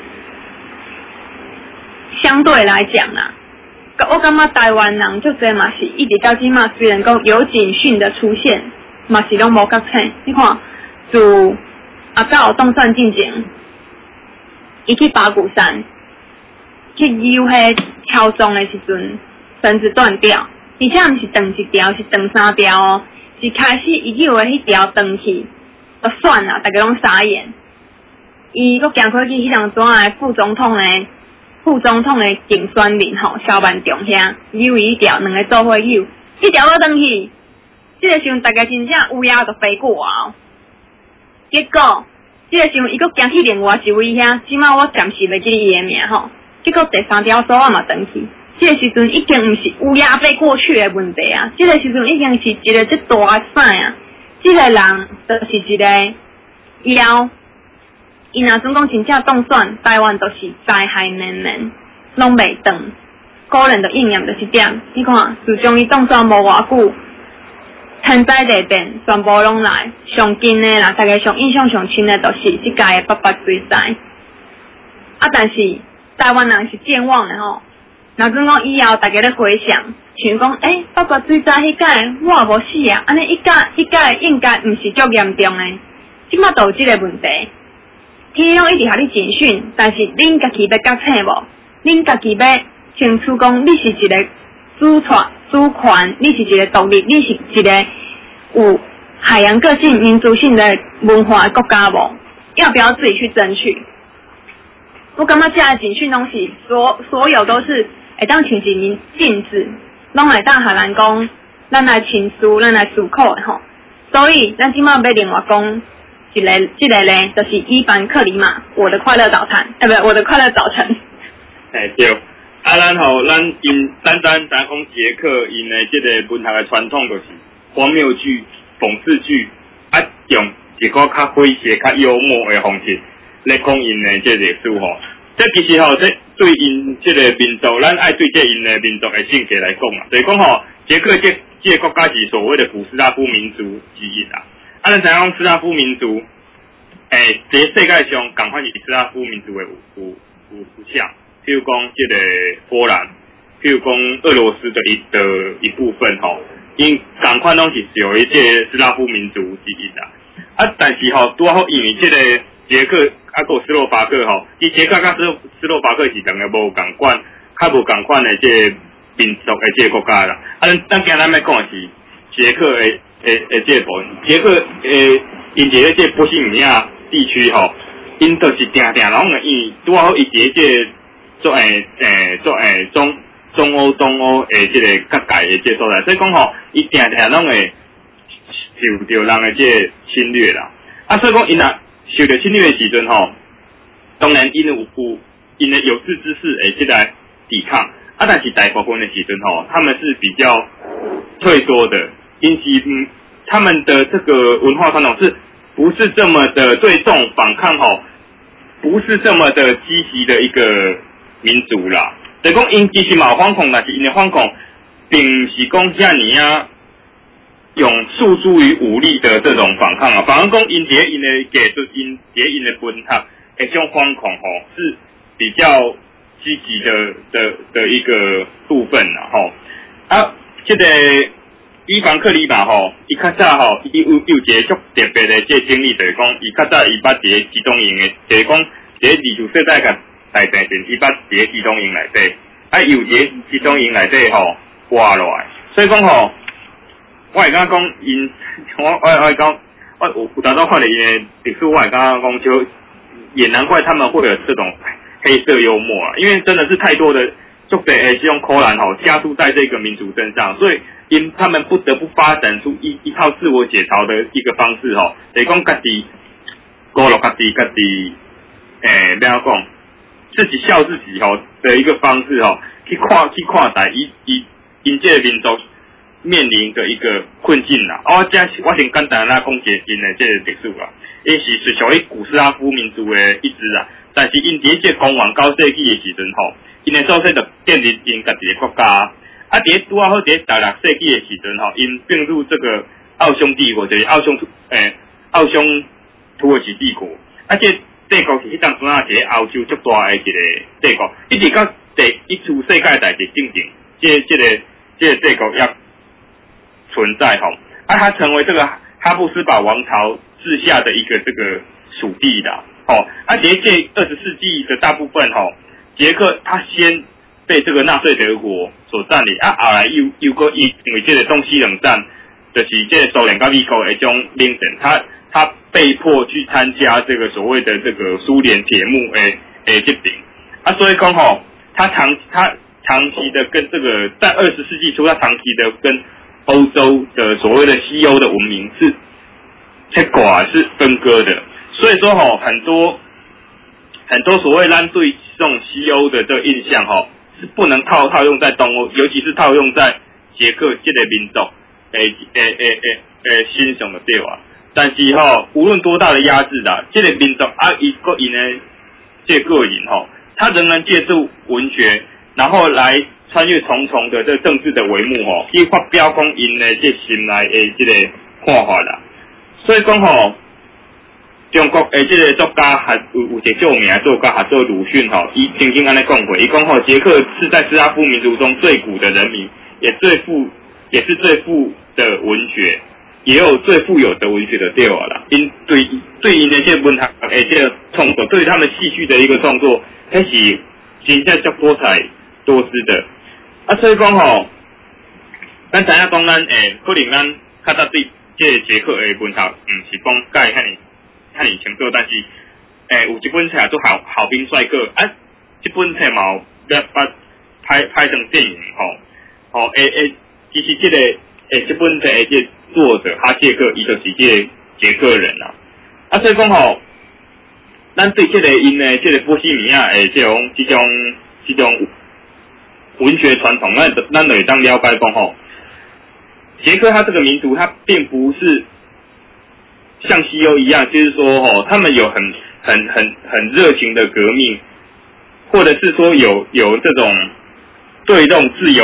相对来讲啊。我感觉台湾人就这嘛是一直到今嘛，虽然讲有警讯的出现，嘛是拢无觉醒。你看，自阿狗动算进前，伊去八股山去游迄超重的时阵，绳子断掉，而且毋是断一条，是断三条哦。是开始伊游的迄条断去，就算啦，大家拢傻眼。伊佫行过去迄张怎的副总统呢？副总统的竞选人吼，萧万长遐游一条，两个做伙游，一条要登去，这个时阵大家真正乌鸦就飞过啊！结果这个时阵伊佫行去另外一位遐，即马我暂时袂记伊的名吼。结果第三条锁仔嘛登去，这个时阵已经毋是乌鸦飞过去的问题啊！这个时阵已经是一个即大赛啊！这个人就是一个妖。伊若总讲真正当选，台湾都是灾害绵绵，拢袂断。个人的应验就是点，你看，自从伊当选无偌久，天灾地变全部拢来。上近的啦，大家上印象上深的，就是即届的八八水灾。啊，但是台湾人是健忘的吼。若总讲以后大家咧回想，想讲，诶、欸，八八水灾迄届我也无死啊，安尼一届一届应该毋是足严重的，即马都有即个问题。天拢一直甲你警讯，但是恁家己要觉醒无？恁家己要清楚讲，你是一个主权、主权，你是一个独立，你是一个有海洋个性、民族性的文化的国家无？要不要自己去争取？我感觉这的警讯拢是所所有都是会当像一面镜子，拢会当下咱讲，咱来倾诉，咱来思考的吼。所以咱即马要另外讲。一个这个咧，就是伊班克里马，我的快乐早餐，哎、欸，不，我的快乐早晨。
哎对，啊，然后咱因单单咱讲捷克因的这个文学的传统就是荒谬剧、讽刺剧，啊，用一个较诙谐、较幽默的方式来讲因的这个历史吼。这其实吼，这对因这个民族，咱爱对这因的民族的性格来讲啊，就是讲吼，捷克这这个国家是所谓的古斯拉夫民族之一啦。啊，咱知影讲斯拉夫民族，诶、欸，在世界上共款是斯拉夫民族的有有有有像，譬如讲这个波兰，譬如讲俄罗斯的一的一部分吼，因共款拢是属于这个斯拉夫民族之一啦。啊，但是吼，拄好因为这个捷克啊，个斯洛伐克吼，伊捷克甲斯斯洛伐克是两个无共款，较无共款的这个民族的这个国家啦。啊，咱咱今咱要讲的是捷克的诶诶这个部分，捷克诶因一个这波西米亚地区吼，因都是定定拢个伊拄好伊伫这个做诶诶做诶中中欧东欧诶这个各界的这所在，所以讲吼，伊定定拢会受到人的这个侵略啦。啊，所以讲因若受到侵略的时阵吼，当然因有有因的有志之士会即来抵抗，啊，但是大部分的时阵吼，他们是比较退缩的，因其嗯他们的这个文化传统是不是这么的对动反抗吼，不是这么的积极的一个民族啦。所以讲因其实嘛有反抗，但是因的反抗并是讲遮尔啊。用诉诸于武力的这种反抗啊，反而讲因迭因的艺术，因迭因的本土，诶，种反抗吼是比较积极的的的一个部分啦吼。啊，这个伊凡克里嘛吼，伊较早吼，伊有有一个足特别的这经历，就是讲伊较早伊捌伫个集中营的，就是讲伫个二次世界甲大战前，伊捌伫个集中营内底，啊，有一个集中营内底吼活落来，所以讲吼。我会感觉讲因，我我我会讲，我有有当初看了因的历史，我会感觉讲就也难怪他们会有这种黑色幽默啊，因为真的是太多的就得诶这种苦难吼加注在这个民族身上，所以因他们不得不发展出一一套自我解嘲的一个方式吼，就是讲家己孤落家己家己诶怎样讲，自己笑自己吼的一个方式吼，去看去看待伊伊因这个民族。面临的一个困境啦，哦，这我先简单啦讲一下因的这个历史啦，因是是属于古斯拉夫民族的一支啊，但是因伫这公元九世纪的时阵吼，因的祖先就建立因家己的国家，啊，伫拄啊好伫十六世纪的时阵吼，因并入这个奥匈帝国，就是奥匈诶奥匈土耳其帝国，啊，这帝国是迄当阵啊一个欧洲足大的一个帝国，一直到第一次世界大战进行，这这个这个帝国也存在吼，啊，它成为这个哈布斯堡王朝治下的一个这个属地的，吼，啊，在这二十世纪的大部分吼，捷克它先被这个纳粹德国所占领，啊，后来又又个因为这个东西冷战，就是这个苏联跟美国的这种领导，他他被迫去参加这个所谓的这个苏联铁幕诶诶这边，啊，所以讲吼，他长他长期的跟这个在二十世纪初，他长期的跟欧洲的所谓的西欧的文明是结果是分割的，所以说吼很多很多所谓咱对这种西欧的这个印象吼是不能套套用在东欧，尤其是套用在捷克这个民族诶诶诶诶诶欣赏的对啊。但是吼无论多大的压制啦，这个民族啊一个因呢这个人吼，他仍然借助文学，然后来穿越重重的这政治的帷幕吼，去发表讲因的这心内的这个看法啦。所以讲吼，中国的这个作家还有有一个著名的作家，叫做鲁迅吼，伊曾经安尼讲过，伊讲吼，捷克是在斯拉夫民族中最古的人民，也最富，也是最富的文学，也有最富有的文学的对话啦。因对对因的这文学诶这个创作，对于他们戏剧的一个创作，开始真正足多彩多姿的。啊，所以讲吼，咱知影讲咱诶，可能咱较早对这个捷克诶文学，毋是讲介遐尼遐尼清楚，但是诶有一本册做好好兵帅哥，啊，这本册嘛要把拍拍成电影吼，吼诶诶，其实这个诶这本册诶这作者哈谢克，伊就是这个捷克人啦，啊，所以讲吼，咱对这个因诶这个波西米亚诶这种这种这种。文学传统，那咱就会当了解讲吼，捷克他这个民族，他并不是像西欧一样，就是说吼，他们有很很很很热情的革命，或者是说有有这种对这种自由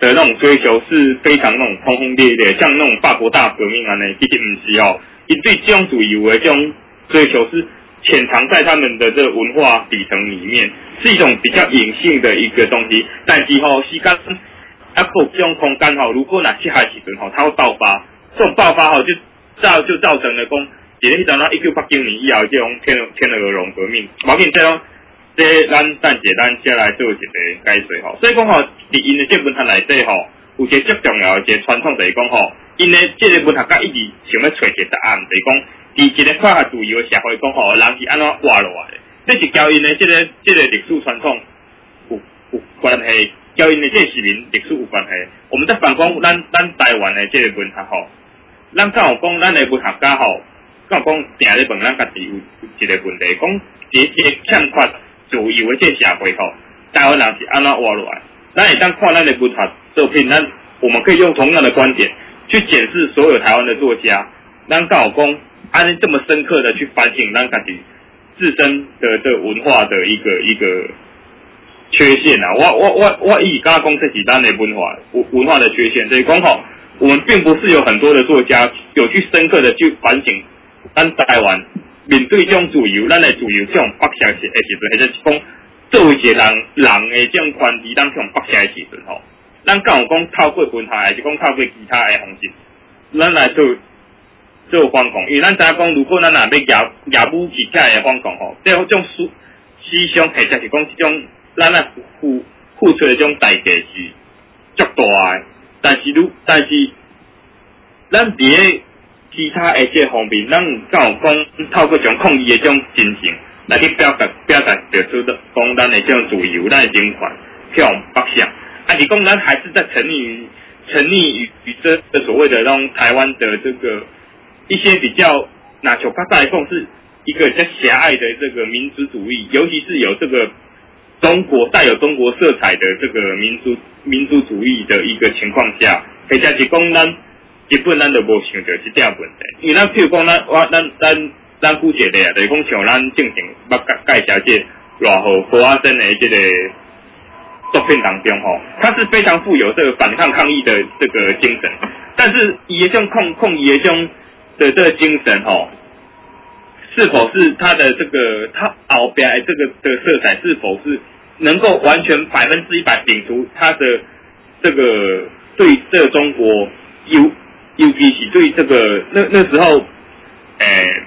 的那种追求是非常那种轰轰烈烈，像那种法国大革命啊呢，其实不是哦，因对这种主义的这种追求是潜藏在他们的这个文化底层里面，是一种比较隐性的一个东西。但是吼，时间啊，够这种空间吼，如果哪些海时阵吼，它会爆发，这种爆发吼就造就造成了讲，在迄阵咱一九八九年以后这种天天鹅绒革命，毛病这种。这咱等者咱先来做一个解说吼，所以讲吼，伫因的这文学内底吼，有一个最重要的一个传统就是讲吼，因的这个文学家一直想要找一个答案，就是讲，伫一个科学主义的社会讲吼，人是安怎活落来的，这是交因的这个这个历史传统有有关系，交因的这个市民历史有关系。我们在反观咱咱台湾的这个文学吼，咱敢有讲咱的文学家吼，敢有讲定咧问咱家己有一个问题，讲这这个欠缺。主义的这社会吼，台湾人是安怎活落来？咱会当看咱的文学作品，咱我们可以用同样的观点去检视所有台湾的作家，咱刚好讲安尼这么深刻的去反省咱家己自身的这文化的一个一个缺陷啊！我我我我以刚刚讲这是咱的文化文文化的缺陷，所以讲吼，我们并不是有很多的作家有去深刻的去反省咱台湾。面对这种自由，咱的自由这种北下的时阵，或者是讲作为一个人人的这种权利，咱这种北下的时阵吼，咱敢有讲透过文学，还是讲透过其他的方式，咱来做做反抗？因为咱知影讲，如果咱若要亚亚武其他的反抗吼，这种思思想，或者是讲这种咱啊付付出的这种代价是足大的，但是如但是咱伫其他的这方面，咱敢有讲透过种抗议的这种精神来去表达表达得出的讲咱的这种自由、咱的人权、这种北向，啊，是讲咱还是在沉溺于沉溺于于这这所谓的让台湾的这个一些比较拿球巴来讲是一个比较狭隘的这个民族主义，尤其是有这个中国带有中国色彩的这个民族民族主义的一个情况下，或者是讲咱。基本咱就无想到这点问题，因为咱譬如讲咱我咱咱咱举一个例啊，就是讲像咱正经捌介绍这偌好何阿珍的这个作品当中吼，他是非常富有这个反抗抗议的这个精神，但是伊的这种抗抗议的这种的这个精神吼，是否是他的这个他后边的这个的色彩是否是能够完全百分之一百摒除他的这个对这个中国有。尤其是对这个那那时候，诶、欸，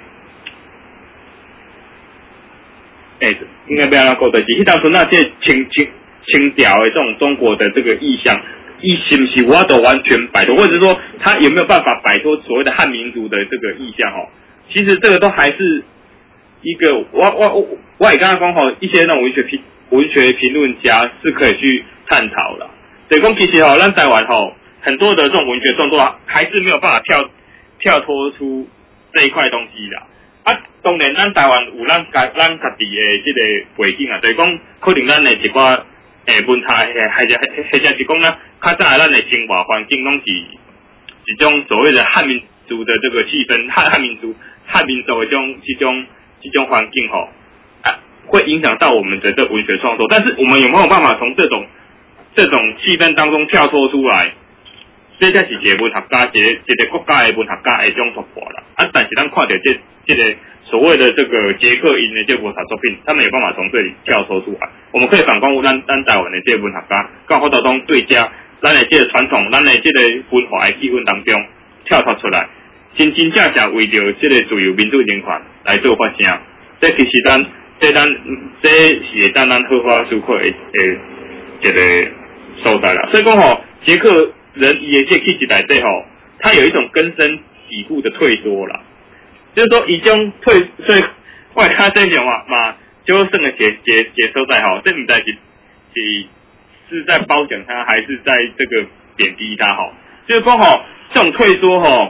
诶、欸，应该不要让够的，是当时那些清清清调的这种中国的这个意象，意是不是我都完全摆脱，或者是说他有没有办法摆脱所谓的汉民族的这个意象？哦，其实这个都还是一个，我我我我也刚刚讲吼，一些那种文学评文学评论家是可以去探讨的。所以讲其实吼，咱台湾吼。很多的这种文学创作还是没有办法跳跳脱出这一块东西的啊。当然，咱台湾有咱家咱家己的这个背景啊，就是讲可能咱的一寡诶文化，或者或者是讲呢，较早咱的生活环境拢是一种所谓的汉民族的这个气氛，汉汉民族汉民族的这种这种这种环境吼啊，会影响到我们的这文学创作。但是我们有没有办法从这种这种气氛当中跳脱出来？这才是一个文学家，一个一个国家的文学家的一种突破啦。啊，但是咱看到这这个所谓的这个捷克因的这文学作品，他们有办法从这里跳脱出来。我们可以反观咱咱台湾的这文学家，刚好当中对家咱的这个传统，咱的这个文化的气氛当中跳脱出来，真真正正为着这个自由民主人权来做发声。这其实咱这咱这是会当咱合法思考的诶一个所在啦。所以讲吼，捷克。人也这气质内底吼，他有一种根深蒂固的退缩啦，就是说已经退，所以外加这种嘛嘛，就剩的结结结收在吼，这唔知是是是在褒奖他，还是在这个贬低他吼？就是说吼，这种退缩吼，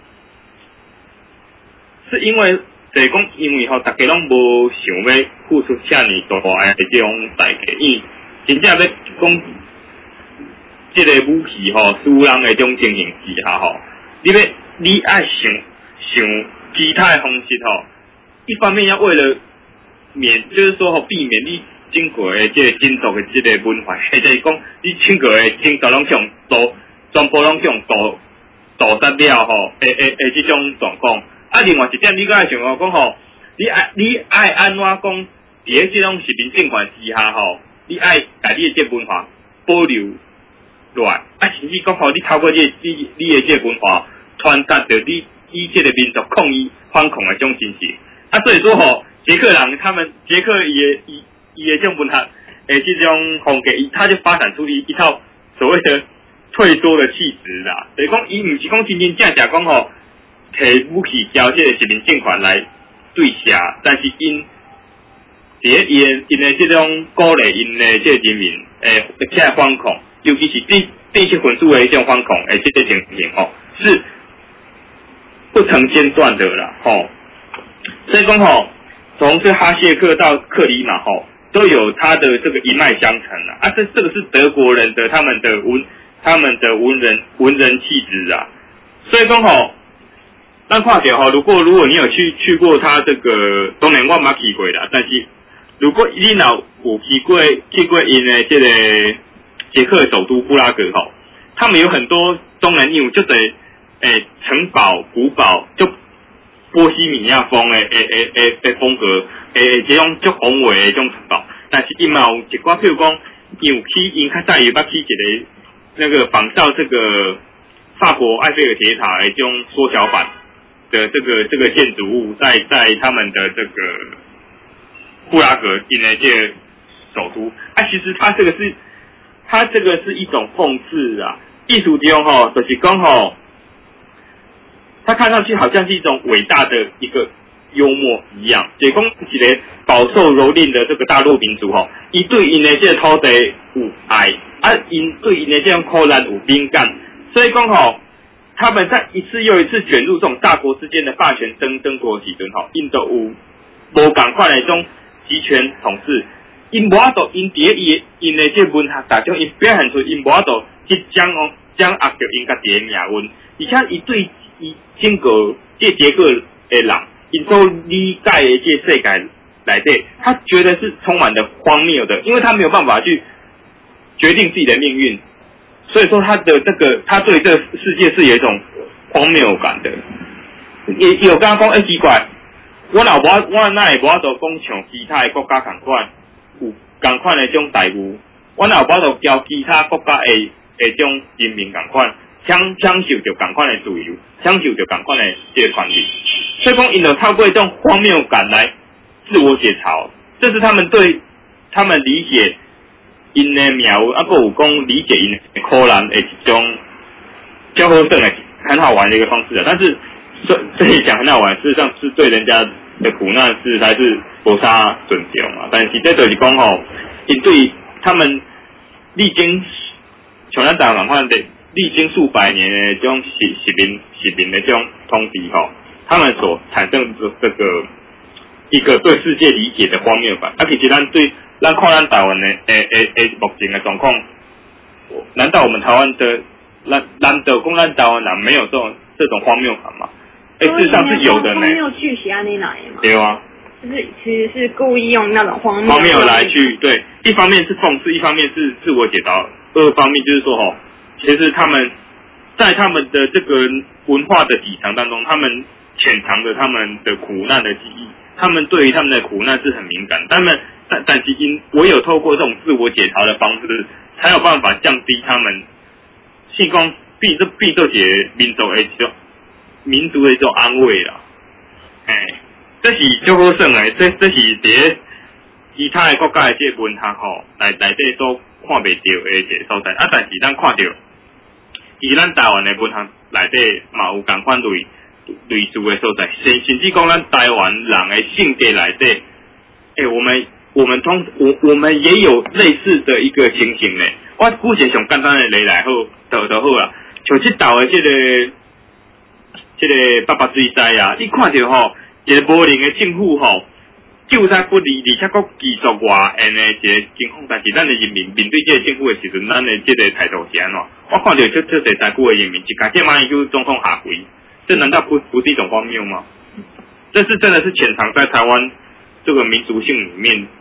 是因为就是讲，因为吼大家拢无想要付出遐尼大的这种代价，因为真正要讲。这个武器吼，输人的这种情形之下吼，你要你爱想想其他的方式吼，一方面要为了免，就是说吼避免你中国的这个民族的这个文化，或者是讲你中国的民族拢向都全部拢向都都杀了吼，诶诶诶，这种状况。啊，另外一点，你搁爱想讲讲吼，你爱你爱安怎讲？伫咧这种殖民政权之下吼，你爱把你的这文化保留落来，啊，甚至讲吼，你透过这你你的这文化传达着你以这个民族抗议反抗的这种精神。啊，所以说吼，捷克人他们捷克也伊伊的这种文化，诶，这种风格，他就发展出一一套所谓的退缩的气质啦。所以讲，伊毋是讲真真正正讲吼，摕武器交这个殖民政权来对下，但是因伫咧因因的这种鼓励因的这个人民诶起来反抗，尤其是对对这分子的这种反抗诶，这个情形吼是不成间断的啦，吼。所以讲吼，从这哈谢克到克里马吼，都有他的这个一脉相承啊。啊，这这个是德国人的他们的文他们的文人文人气质啊。所以讲吼，咱看到吼，如果如果你有去去过他这个，当然我冇去过啦，但是如果你若有去过去过因的这个捷克首都布拉格吼，他们有很多东南亚就得诶城堡古堡就。波西米亚风的诶诶诶诶风格，诶这种足宏伟的这种城堡，但是伊嘛有一寡，譬如讲，有去因较早有捌去一个那个仿照这个法国埃菲尔铁塔的这种缩小版的这个这个建筑物，在在他们的这个布拉格因的这个首都，啊，其实它这个是它这个是一种讽刺啊，艺术中吼，就是讲吼。他看上去好像是一种伟大的一个幽默一样，就是讲一个饱受蹂躏的这个大陆民族吼，伊对因的这个土地有爱，啊，因对因的这种苦难有敏感，所以讲吼，他们在一次又一次卷入这种大国之间的霸权争争夺时阵吼，因都有无共款的这种集权统治，因无法度因伫伊因的这文学当中，因表现出因无法度去掌握掌握着因家己的命运，而且伊对伊整个这捷克的人，因所理解的这世界内底，他觉得是充满了荒谬的，因为他没有办法去决定自己的命运，所以说他的这个，他对这个世界是有一种荒谬感的。也有刚刚讲，哎，奇怪，我老婆我哪会无法度讲像其他的国家同款，有同款的这种待遇，我哪有法度交其他国家的的这种人民同款。享享受着同款的自由，享受着同款的这个权利，所以讲，因就透过这种荒谬感来自我解嘲，这是他们对他们理解因的命运，啊，还有讲理解因的苦难的一种较好胜的很好玩的一个方式啊。但是这这里讲很好玩，事实上是对人家的苦难是还是无啥尊重嘛。但是这就是讲吼，因对他们历经像咱台湾款的。历经数百年的这种殖殖民殖民的这种统治吼，他们所产生的这个一个对世界理解的荒谬感。啊，其实咱对咱看咱台湾的诶诶诶目前的状况，难道我们台湾的难难道讲咱台湾人没有这种这种荒谬感吗？诶、欸，事实上是有的呢。
荒谬剧是安尼来的嘛？
对啊，
就是其实是故意用那种荒谬
荒谬来去对，一方面是讽刺，一方面是自我解嘲，二方面就是说吼。其实他们在他们的这个文化的底层当中，他们潜藏着他们的苦难的记忆，他们对于他们的苦难是很敏感，他们但但是因唯有透过这种自我解嘲的方式，才有办法降低他们信光必这必这些民族的一种民族的一种安慰啦。哎，这是最好耍的，这这是伫其他的国家的这文学吼，内内底所看袂到的一个所在啊，但是咱看到。其实咱台湾的文学内底嘛有共款类类似的所在，甚甚至讲咱台湾人的性格内底，诶、欸，我们我们通我我们也有类似的一个情形呢。我目前上简单的例来好，就就好啦。像这道的这个这个八八水灾啊，你看到吼，一个无能的政府吼。救灾不离，而且佫技术外缘的一个情况，但是咱的人民面对这个政府的时阵，咱的这个态度是安怎？我看到这这侪在顾的人民，一家这马上就总统下跪，这难道不不是一种荒谬吗？这是真的是潜藏在台湾这个民族性里面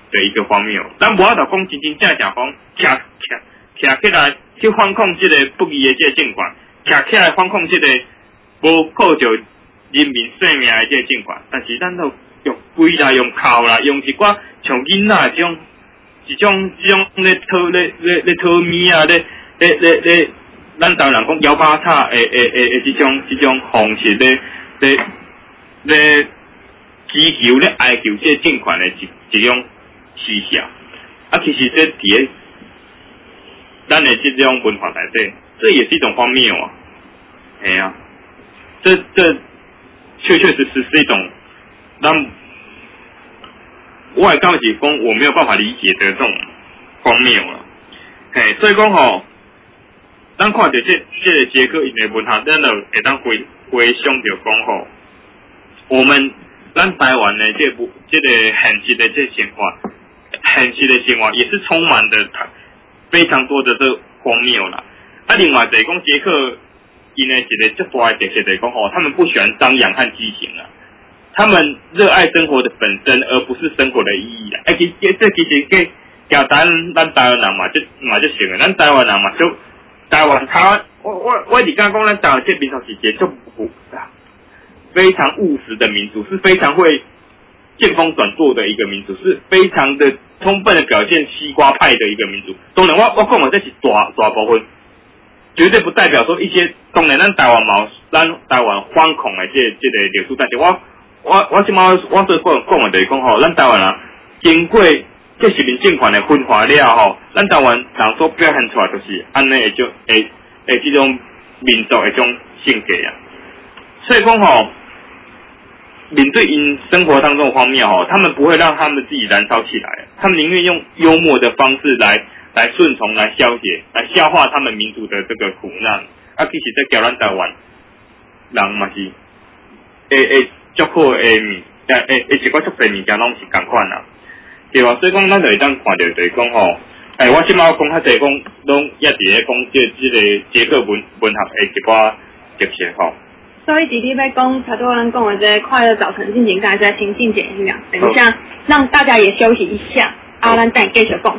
的一个荒谬。咱无法度讲真真正正讲，徛徛徛起来去反抗这个不义的这个政权，徛起来反抗这个无顾着人民生命的这个政权，但是咱都用规啦，用靠啦，用一寡像囡仔这种、一种、这种咧讨咧咧咧讨米啊，咧咧咧咧，咱台湾人讲摇把叉诶诶诶诶，这种这种方式咧咧咧祈求咧哀求这政权的一一种思想。啊，其实这伫咧咱的这种文化内底，这也是一种荒谬啊！哎呀、啊，这这确确实实是一种让我的感觉是讲我没有办法理解的这种荒谬了。嘿，所以讲吼，咱看到这这个捷克因的文学，咱就会当回回想着讲吼，我们咱台湾的这部这个现实的这生活，现实的生活也是充满的非常多的这荒谬啦。啊，另外就是讲捷克因的一个最大的特色就是讲吼，他们不喜欢张扬和畸形啊，他们热爱生活的本身，而不是生活的意义啊。哎，其这这其实给交咱咱台湾人嘛，就嘛就行了，咱台湾人嘛就台湾台湾，我我我你刚刚讲咱台湾这民族是一个就不非常务实的民族，是非常会见风转舵的一个民族，是非常的充分的表现西瓜派的一个民族。当然我我讲的这是大大部分，绝对不代表说一些当然咱台湾嘛，咱台湾反抗的这这个历史，但是我我我即马我所讲讲的就是讲吼，咱台湾人经过这殖民政权的分化了吼，咱台湾人所表现出来就是安尼的种诶诶这种民族的种性格啊。所以讲吼，面对因生活当中的荒谬吼，他们不会让他们自己燃烧起来，他们宁愿用幽默的方式来来顺从、来消解、来消化他们民族的这个苦难。啊，其实在交咱台湾人嘛是诶诶足好诶物，诶诶诶一寡足侪物件拢是共款啦，对吧？所以讲咱就会当看到就是讲吼，诶，我即摆讲较侪讲，拢也伫咧讲这这个捷克文文学诶一寡特色吼。
所以弟弟在讲差不多人讲的这快乐早晨进行大家听进简一下，等一下让大家也休息一下，阿兰带继续讲。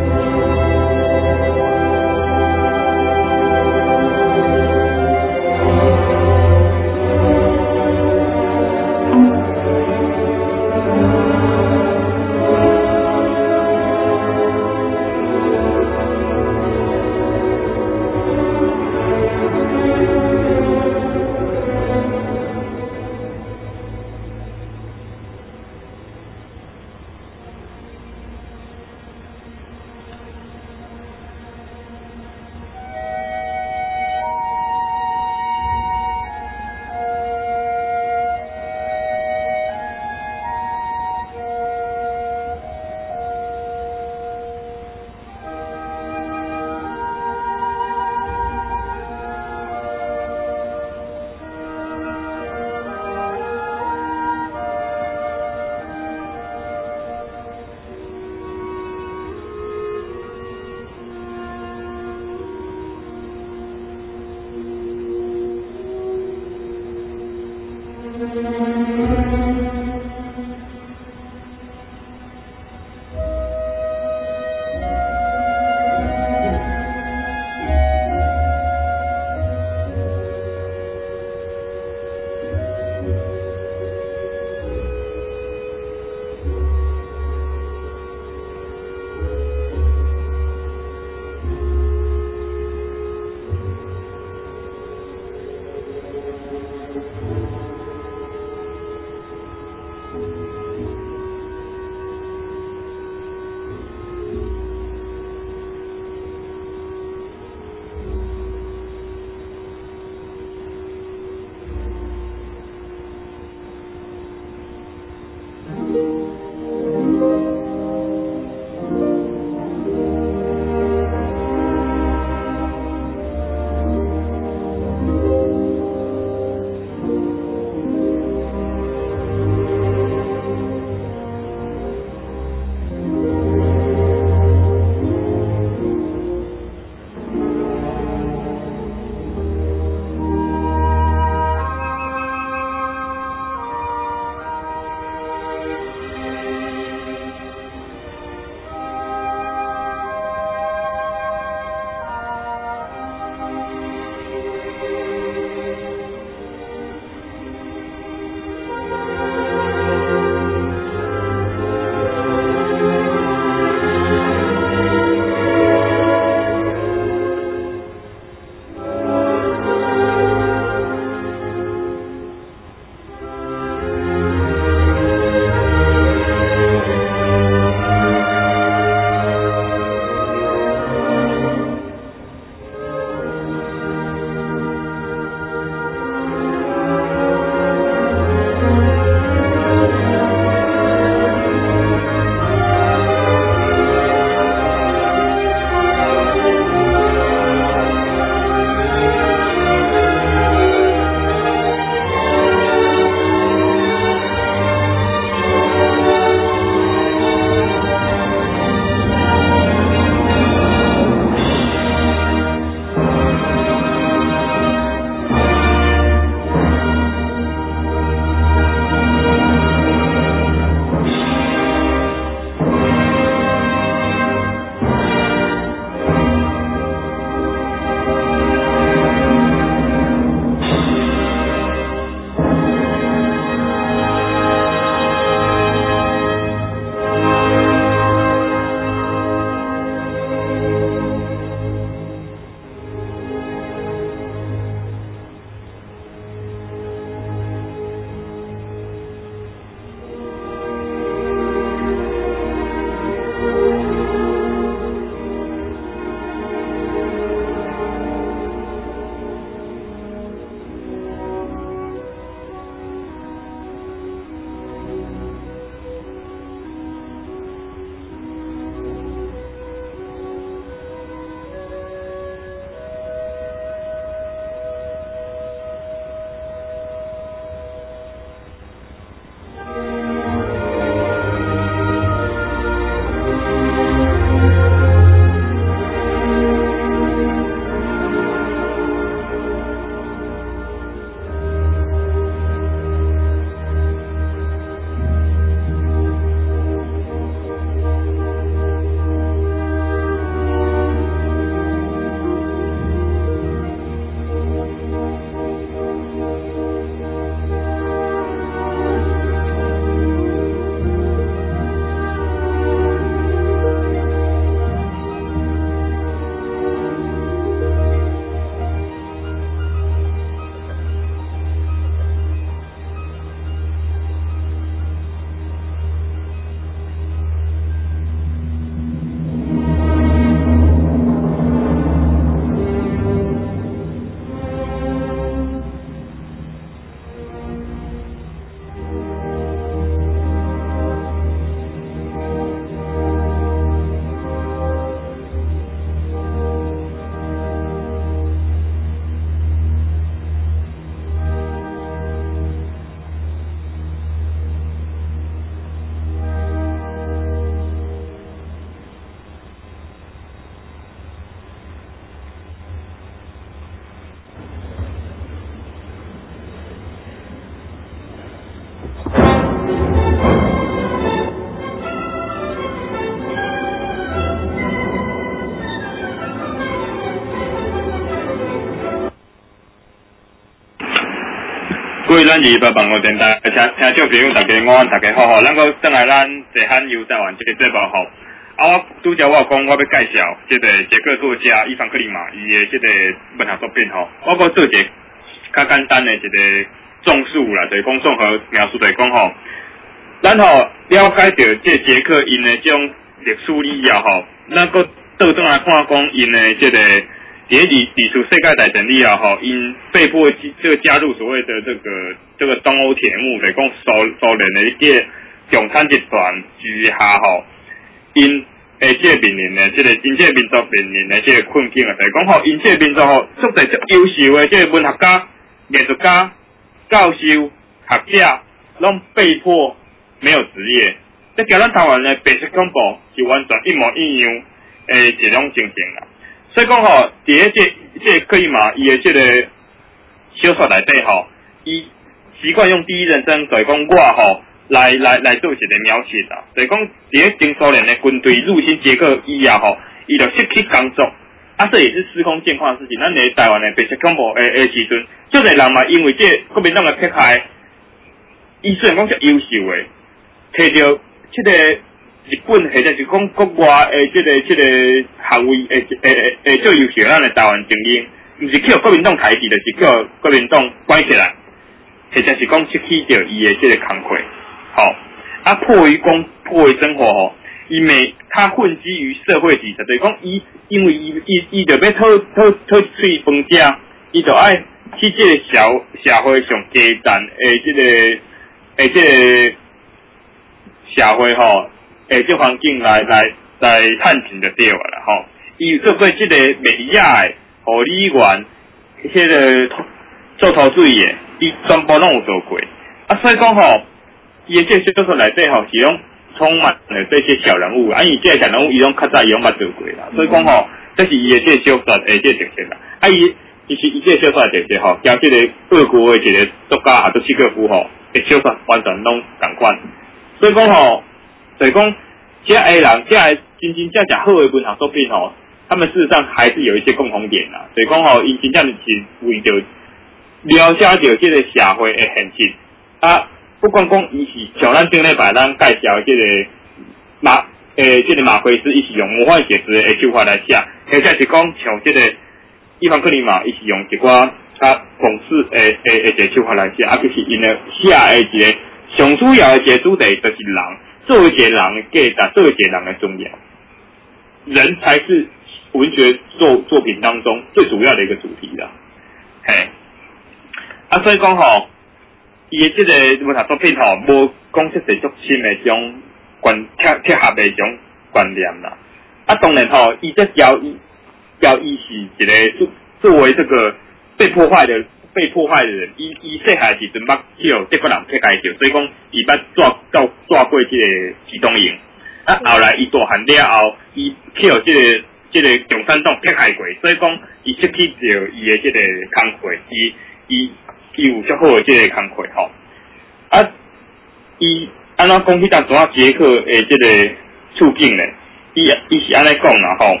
各位咱二八网络电台听听众朋友，大家午安，大家好吼，咱个转来咱坐汉游台湾这个节目吼。啊，我拄则我有讲，我要介绍这个捷克作家伊凡克里马伊的这个文学作品吼。我搁做一个较简单的一个综述啦，就是讲综合描述，就是讲吼，咱吼了解到这捷克因的这种历史以后吼，咱搁倒转来看讲因的这个。第二第出世界大战以后吼，因被迫这个加入所谓的这个这个东欧铁幕，就是讲苏苏联的一个共产集团之下吼，因诶这个面临的这个因这个民族面临的这个困境啊，就是讲吼，因这个民族吼，足侪足优秀的这个文学家、艺术家、教授、学者，拢被迫没有职业。这甲咱台湾的白色恐怖是完全一模一样诶一种情形啦。所以讲吼，伫咧这这可以嘛？伊的这个小说内底吼，伊习惯用第一人称，就是讲我吼来来来做一个描写啦。就是讲伫咧前苏联的军队入侵捷克以后吼，伊就失去工作，啊，这也是司空见惯的事情。咱伫台湾的白色恐怖诶诶时阵，足侪人嘛，因为这国民党的迫害，伊虽然讲是优秀的，摕到这个。日本或者是讲国外诶，即、这个即、这个行为诶诶诶最优秀咱诶台湾精英，毋是叫国民党抬起，就是叫国民党关起来，或者是讲失去掉伊诶即个工课，吼、哦、啊迫于讲迫于生活吼，伊每他混迹于社会底层，就是讲伊因为伊伊伊着要讨讨讨取饭食，伊就爱去即个社社会上基层诶即个诶即个社会吼。诶，这环境来来来探寻就对了啦吼。伊做过这个美亚的护理员，迄个做头水的，伊全部拢有做过。啊，所以讲吼，伊的这小说内底吼是拢充满了这些小人物，啊，伊这个小人物伊拢较早伊拢捌做过啦。所以讲吼，这是伊的这小说诶这特色啦。啊，伊其实伊这小说的特色吼，交这个俄国的一个作家哈，都契诃夫吼，诶小说完全拢同款。所以讲吼。所以讲，这些人，这些真真正正好的文学作品吼，他们事实上还是有一些共同点啦。所以讲吼，因真正是为着了解着这个社会的现实啊，不管讲伊是像咱顶礼拜咱介绍这个马诶，这个马奎斯，伊是用魔幻写实的手法来写，或者是讲像这个伊凡克里马，伊是用一寡较讽刺诶诶诶一个手法来写，啊，就是因的写的一个上主要的一个主题就是人。作为一个人的价值，作为一个人的重要，人才是文学作作品当中最主要的一个主题啦。嘿，啊，所以讲吼，伊的这个文学作品吼，无讲出是足深的种观贴贴合的种观念啦。啊，当然吼，伊这交易交易是一个作作为这个被破坏的。被破坏的人，伊伊细汉时阵捌叫德国人迫害着，所以讲伊捌抓到抓过这个集中营。啊，后来伊大汉了后，伊叫这个这个共产党迫害过，所以讲伊失去着伊的这个工课，伊伊伊有较好的这个工课吼。啊，伊安怎讲迄当阵啊捷克的这个处境呢？伊伊是安尼讲啦吼。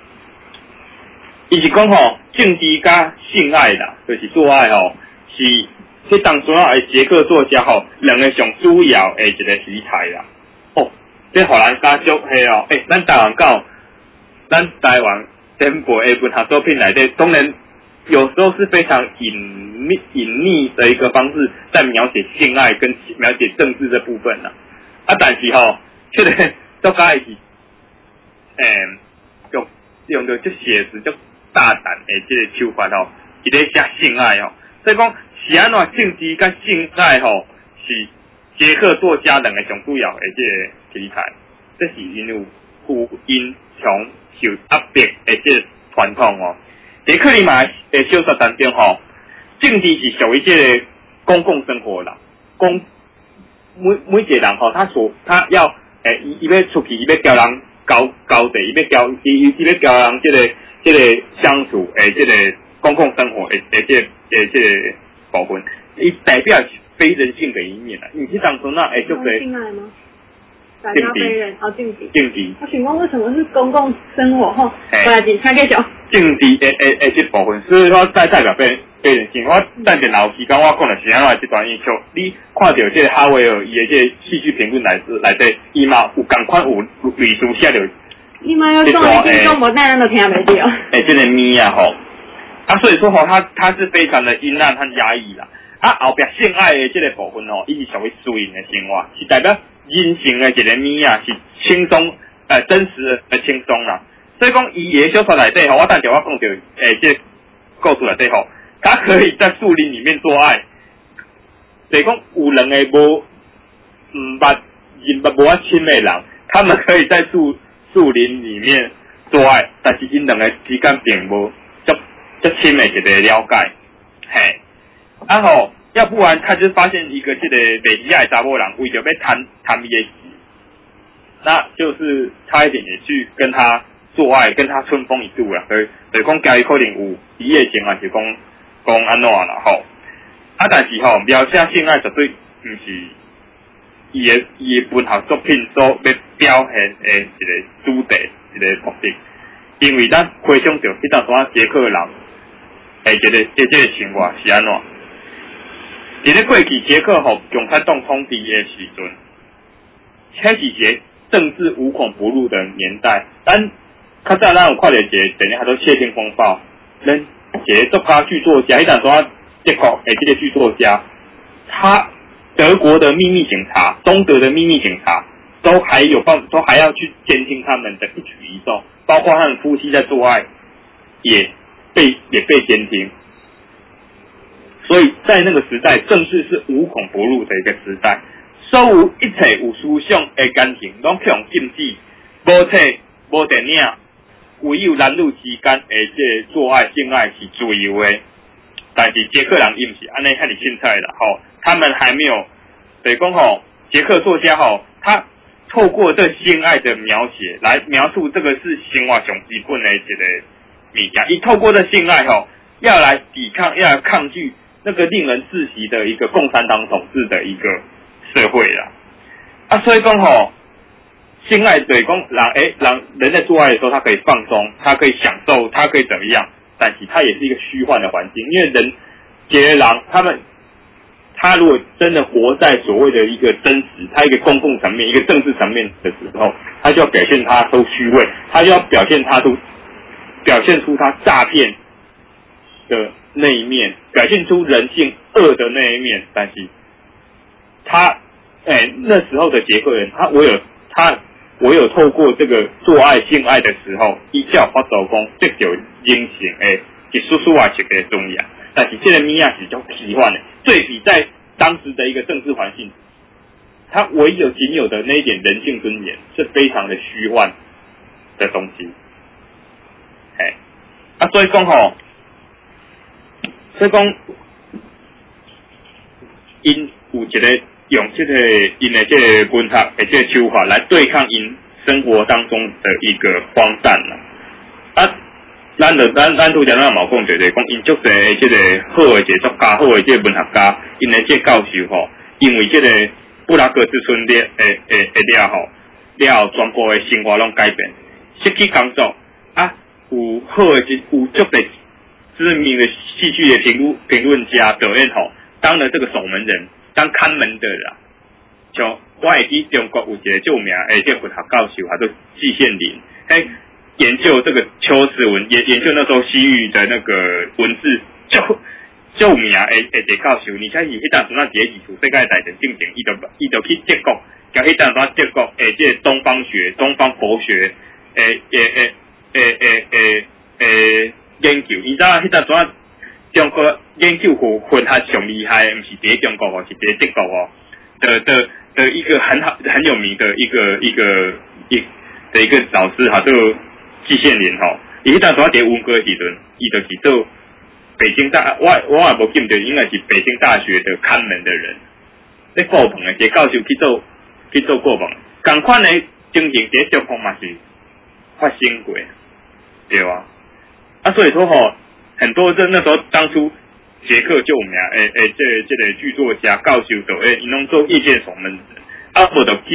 伊是讲吼，政治甲性爱啦，就是做爱吼，是迄当时啊，捷克作家吼，两个上主要的一个题材啦。哦，这互人家足嘿哦，诶、欸，咱台湾讲，咱台湾全部的文学作品内底，当然有时候是非常隐秘隐秘的一个方式，在描写性爱跟描写政治这部分啦。啊，但是吼，这个作家是，诶、欸，用用到足写实足。大胆诶，这个手法吼，一个写性爱吼，所以讲是安怎政治甲性爱吼，是捷克作家两个上主要诶这个题材，这是因有有因从受压迫诶这个传统哦。捷克里马诶小说当中吼，政治是属于这个公共生活啦，公每每一个人吼，他所他要诶，伊伊要出去，伊要交人交交地，伊要交伊伊要交人这个。这个相处诶，这个公共生活诶诶，这诶这个部分，伊代表是非人性的一面啦。你去当中那诶，就
是性爱吗？ 大家非人哦，政治。
政治。
我想问为什么是公共生活吼？我来请请继续。
政治诶诶诶，这部分，所以说代代表被被人信。我等阵老时间我讲的是安怎这段印象，你看到这个哈维尔伊的这戏剧评论来自来底，伊嘛有共款有类似写着。
你嘛要讲的听众无咱咱都听袂到。
诶，这个咪啊吼，啊所以说吼，他他是非常的阴暗和压抑啦。啊后壁性爱的这个部分吼，伊是属于私人的生活，是代表人性的一个咪啊，是轻松呃真实的轻松啦。所以讲，伊的小说内底吼，我等下我讲到诶，这个故事内底吼，他可以在树林里面做爱，所以讲有两个无唔捌人捌无啊亲的人，他们可以在树树林里面做爱，但是因两个之间并无足足亲的一个了解，嘿，啊吼，要不然他就发现一个这个北极海查某人为着要谈谈伊的死，那就是差一点也去跟他。做爱跟他春风一度啦，所以所以讲家己可能有一夜情啊，是讲讲安怎啦吼。啊，但是吼描写性爱绝对毋是伊诶伊诶文学作品所要表现诶一个主题一个目的，因为咱回想着迄当时杰克人诶一个诶这个生活是安怎？伫咧过去捷克吼共产党统治诶时阵，迄是一个政治无孔不入的年代，咱。较早咱有看到一个电影，叫做《窃听风暴》，咱一个作家剧作家，迄阵时捷克诶，这个剧作家，他德国的秘密警察、东德的秘密警察，都还有办，都还要去监听他们的一举一动，包括他们夫妻在做爱，也被也被监听。所以在那个时代，政治是无孔不入的一个时代，所有一切有思想的感情，拢去用禁止，无册、无电影。唯有男女之间诶，这做爱性爱是自由的，但是捷克人伊毋是安尼遐尼凊彩啦，吼，他们还没有，所以讲吼，捷克作家吼，他透过这性爱的描写来描述这个是生活上基本的一个物件，伊透过这性爱吼，要来抵抗，要来抗拒那个令人窒息的一个共产党统治的一个社会啦，啊，所以讲吼。性爱对讲人诶，人人在做爱的时候，他可以放松，他可以享受，他可以怎么样？但是他也是一个虚幻的环境，因为人，杰人他们，他如果真的活在所谓的一个真实，他一个公共层面、一个政治层面的时候，他就要表现他都虚伪，他就要表现他都表现出他诈骗的那一面，表现出人性恶的那一面。但是他，哎，那时候的捷克人，他我有他。我有透过这个做爱性爱的时候，依照发抖讲，这就人性诶，是叔叔啊，一个重要。但是这个米亚是叫奇幻的，对比在当时的一个政治环境，它唯有仅有的那一点人性尊严，是非常的虚幻的东西。哎，啊，所以讲吼，所以讲，因有一个。用这个因的这个文学的这个手法来对抗因生活当中的一个荒诞啦。啊，咱就咱咱拄则咱嘛讲对对，讲因足侪这个好的这作家、好的这个文学家，因的这教授吼，因为这个布拉格之春的诶诶诶了吼，了后全部的生活拢改变，失去工作啊，有好的有足侪知名的戏剧的评论评论家表演吼，当了这个守门人。当看门的啦，像我会记中国有一个著名诶，这文学教授，叫做季羡林，嘿，研究这个秋词文，研研究那时候西域的那个文字，就著名诶诶，一个教授，而且是迄当时那第一次世界大战进行，伊就伊就去捷国，交迄当时捷国诶，这东方学、东方佛学诶诶诶诶诶诶诶研究，你知道迄当时。中国研究和混合上厉害，不是在中国哦，是在德国哦的的的一个很好很有名的一个一个一的一个老师哈，就季羡林哈，伊迄当时在文革时阵，伊就是做北京大，我我也无记得，应该是北京大学的看门的人，咧顾棚的，一个教授去做去做顾棚，同款的情形在中国嘛是发生过，对吧？啊，所以说吼。很多这那时候当初捷克就有名诶诶，这这个剧作家教授导演，因拢做业界守门人，啊，无就去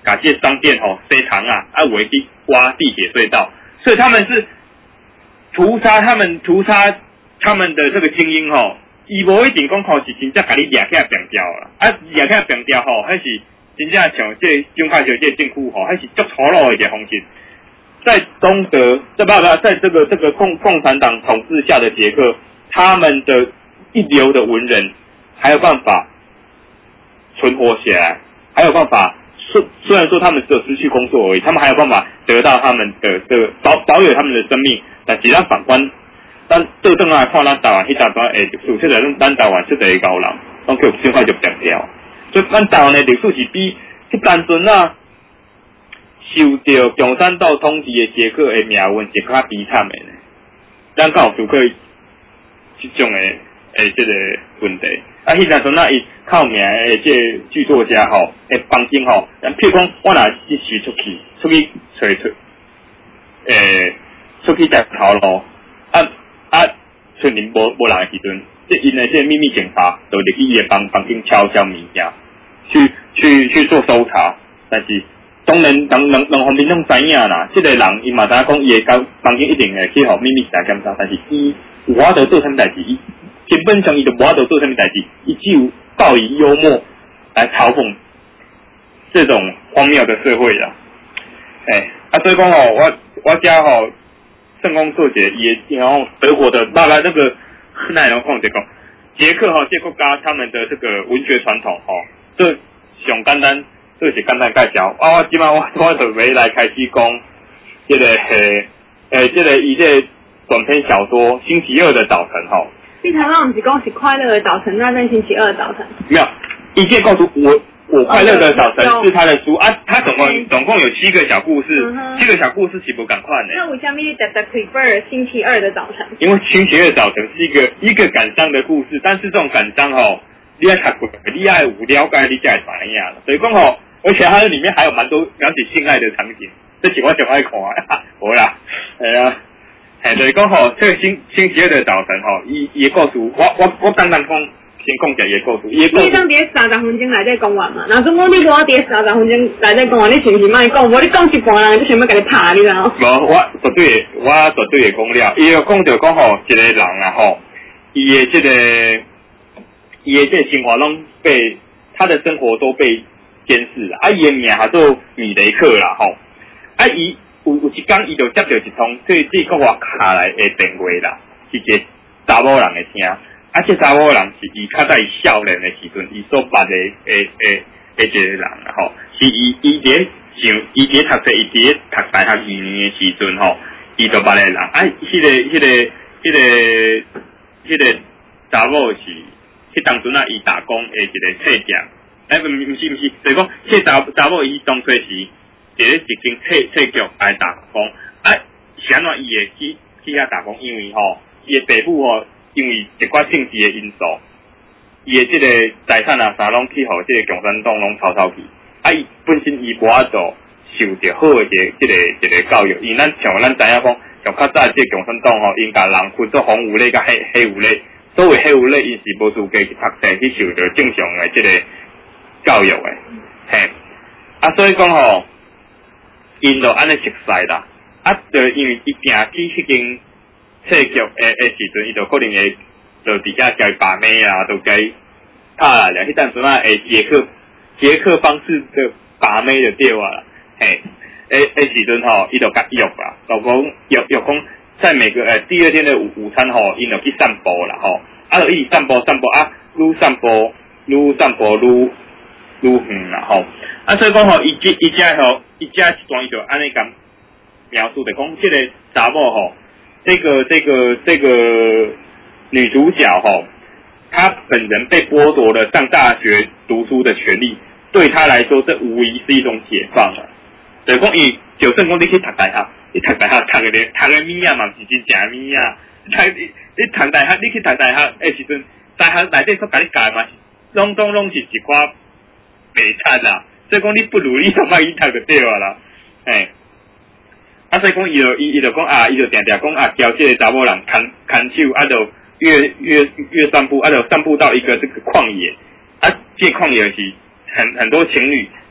把这商店吼塞糖啊，啊围去挖地铁隧道，所以他们是屠杀他们屠杀他们的这个精英吼，伊无一定讲吼是真正甲你掠起来变掉啦，啊掠起来变掉吼，还是真正像这中华小这政府吼，还是足粗鲁的一个方式。在东德，在不不，在这个这个共共产党统治下的捷克，他们的一流的文人还有办法存活起来，还有办法，虽虽然说他们只有失去工作而已，他们还有办法得到他们的这个保保有他们的生命。但是咱反观，咱倒转来看咱台湾迄阵段诶历史，确实咱台湾出第一高人，拢叫尽快就变掉。所以咱台湾的历史是比迄单纯啊。受到共产党统治的捷克的命运是较悲惨的呢，咱敢有思考这种的诶这个问题。啊，迄阵阵啊，伊靠名的这个剧作家吼，诶帮经吼，譬如讲我若一时出去，出去找出，诶出去在头路，啊啊，村里无无人的时阵，这因的这个秘密警察就入去伊的房房间敲敲物件，去去去做搜查，但是。当然，人人人方面拢知影啦。这个人伊嘛知影讲，伊的房房间一定会去互秘密来检查，但是伊有法度做啥物代志，伊基本上伊就无法度做啥物代志，伊只有报以幽默来嘲讽这种荒谬的社会啦。哎，啊，所以讲吼，我我家吼圣公作节也然后德国的大概那个那能讲这个捷克吼这国家他们的这个文学传统吼，这上简单。这是简单介绍，啊，我即摆我我准备来开始讲，这个诶诶，这个伊这个短篇小说《星期二的早晨》吼。
你头先不是讲是快乐的早晨，那那星期二的早晨？
没有，伊这告诉我，我快乐的早晨是他的书啊，他总共总共有七个小故事，嗯、七个小故事是不赶快的。
那为什么你特特 prefer 星期二的早晨？
因为星期二的早晨是一个一个感伤的故事，但是这种感伤吼，你要读过，你要有了解，你才会知影。所以讲吼。而且它里面还有蛮多描写性爱的场景，这几我就爱看啊，好啦，哎呀，哎，所以讲吼，这个星星期二的早晨吼，伊伊的故事，我我我单单讲先讲一下伊的故事，伊的故事。
你当伫三十分钟内底讲完嘛？那如果你无伫三十分钟内底讲完，你是不是莫讲？无你讲一半人就想要甲你拍，你知道？
无，我绝对我绝对会讲了。伊有讲着讲吼，一个人啊吼，伊的这个伊的这个生活拢被他的生活都被。监视啦，啊，伊的名叫做米雷克啦，吼，啊，伊有有一天伊就接到一通这这个外卡来的电话啦，是一个查某人的声，啊，这查某人是伊较在少年的时阵，伊所捌的诶诶诶一个人啦，吼，是伊伊伫上伊伫读册，伊伫读大学二年的时阵吼，伊就捌的人，啊，迄、那个迄、那个迄、那个迄、那个查某是迄当阵啊，伊打工的一个册店。哎，不，不是，不是，就是讲，这查查某伊当初是伫咧一间册册局来打工，啊，是安怎伊会去去遐打工？因为吼，伊的爸母吼，因为一寡政治的因素，伊的这个财产啊，啥拢去互这个共产党拢抄抄去，啊，伊本身伊无法度受着好的一个这个一个教育，因咱像咱知影讲，像较早这个共产党吼，因甲人分做红五类甲黑黑五类，所谓黑五类，因是无资格去读册去受着正常的这个。教育诶，嘿，啊，所以讲吼，因就安尼熟悉啦，啊，就因为伊行去迄间册局诶诶时阵，伊就可能会就伫遐交把妹啊，都该拍来了，迄阵阵啊，诶，捷克捷克方式的把妹就对啊啦，嘿，诶诶时阵吼，伊就甲约啦，就讲约约讲在每个诶第二天的午午餐吼，因就去散步啦吼，啊，就一直散步散步啊，愈散步愈散步愈。愈远啦吼，啊，所以讲吼，伊即伊遮吼，伊遮一段伊就安尼讲描述的，讲这个查某吼，这个这个这个女主角吼，她本人被剥夺了上大学读书的权利，对她来说，这无疑是一种解放啊。所以讲，伊就算讲你去读大学，你读大学读个读个物啊嘛，是真正物啊。读你你读大学，你去读大学诶时阵，大学内底所甲你教嘛，拢拢拢是一寡。白惨啦，所以讲你不如你就莫去读就对啊啦，嘿，啊所以讲伊就伊伊就讲啊，伊就定定讲啊，交这个查某人牵牵手，啊就越越越散步，啊就散步到一个这个旷野，啊这旷野是很很多情侣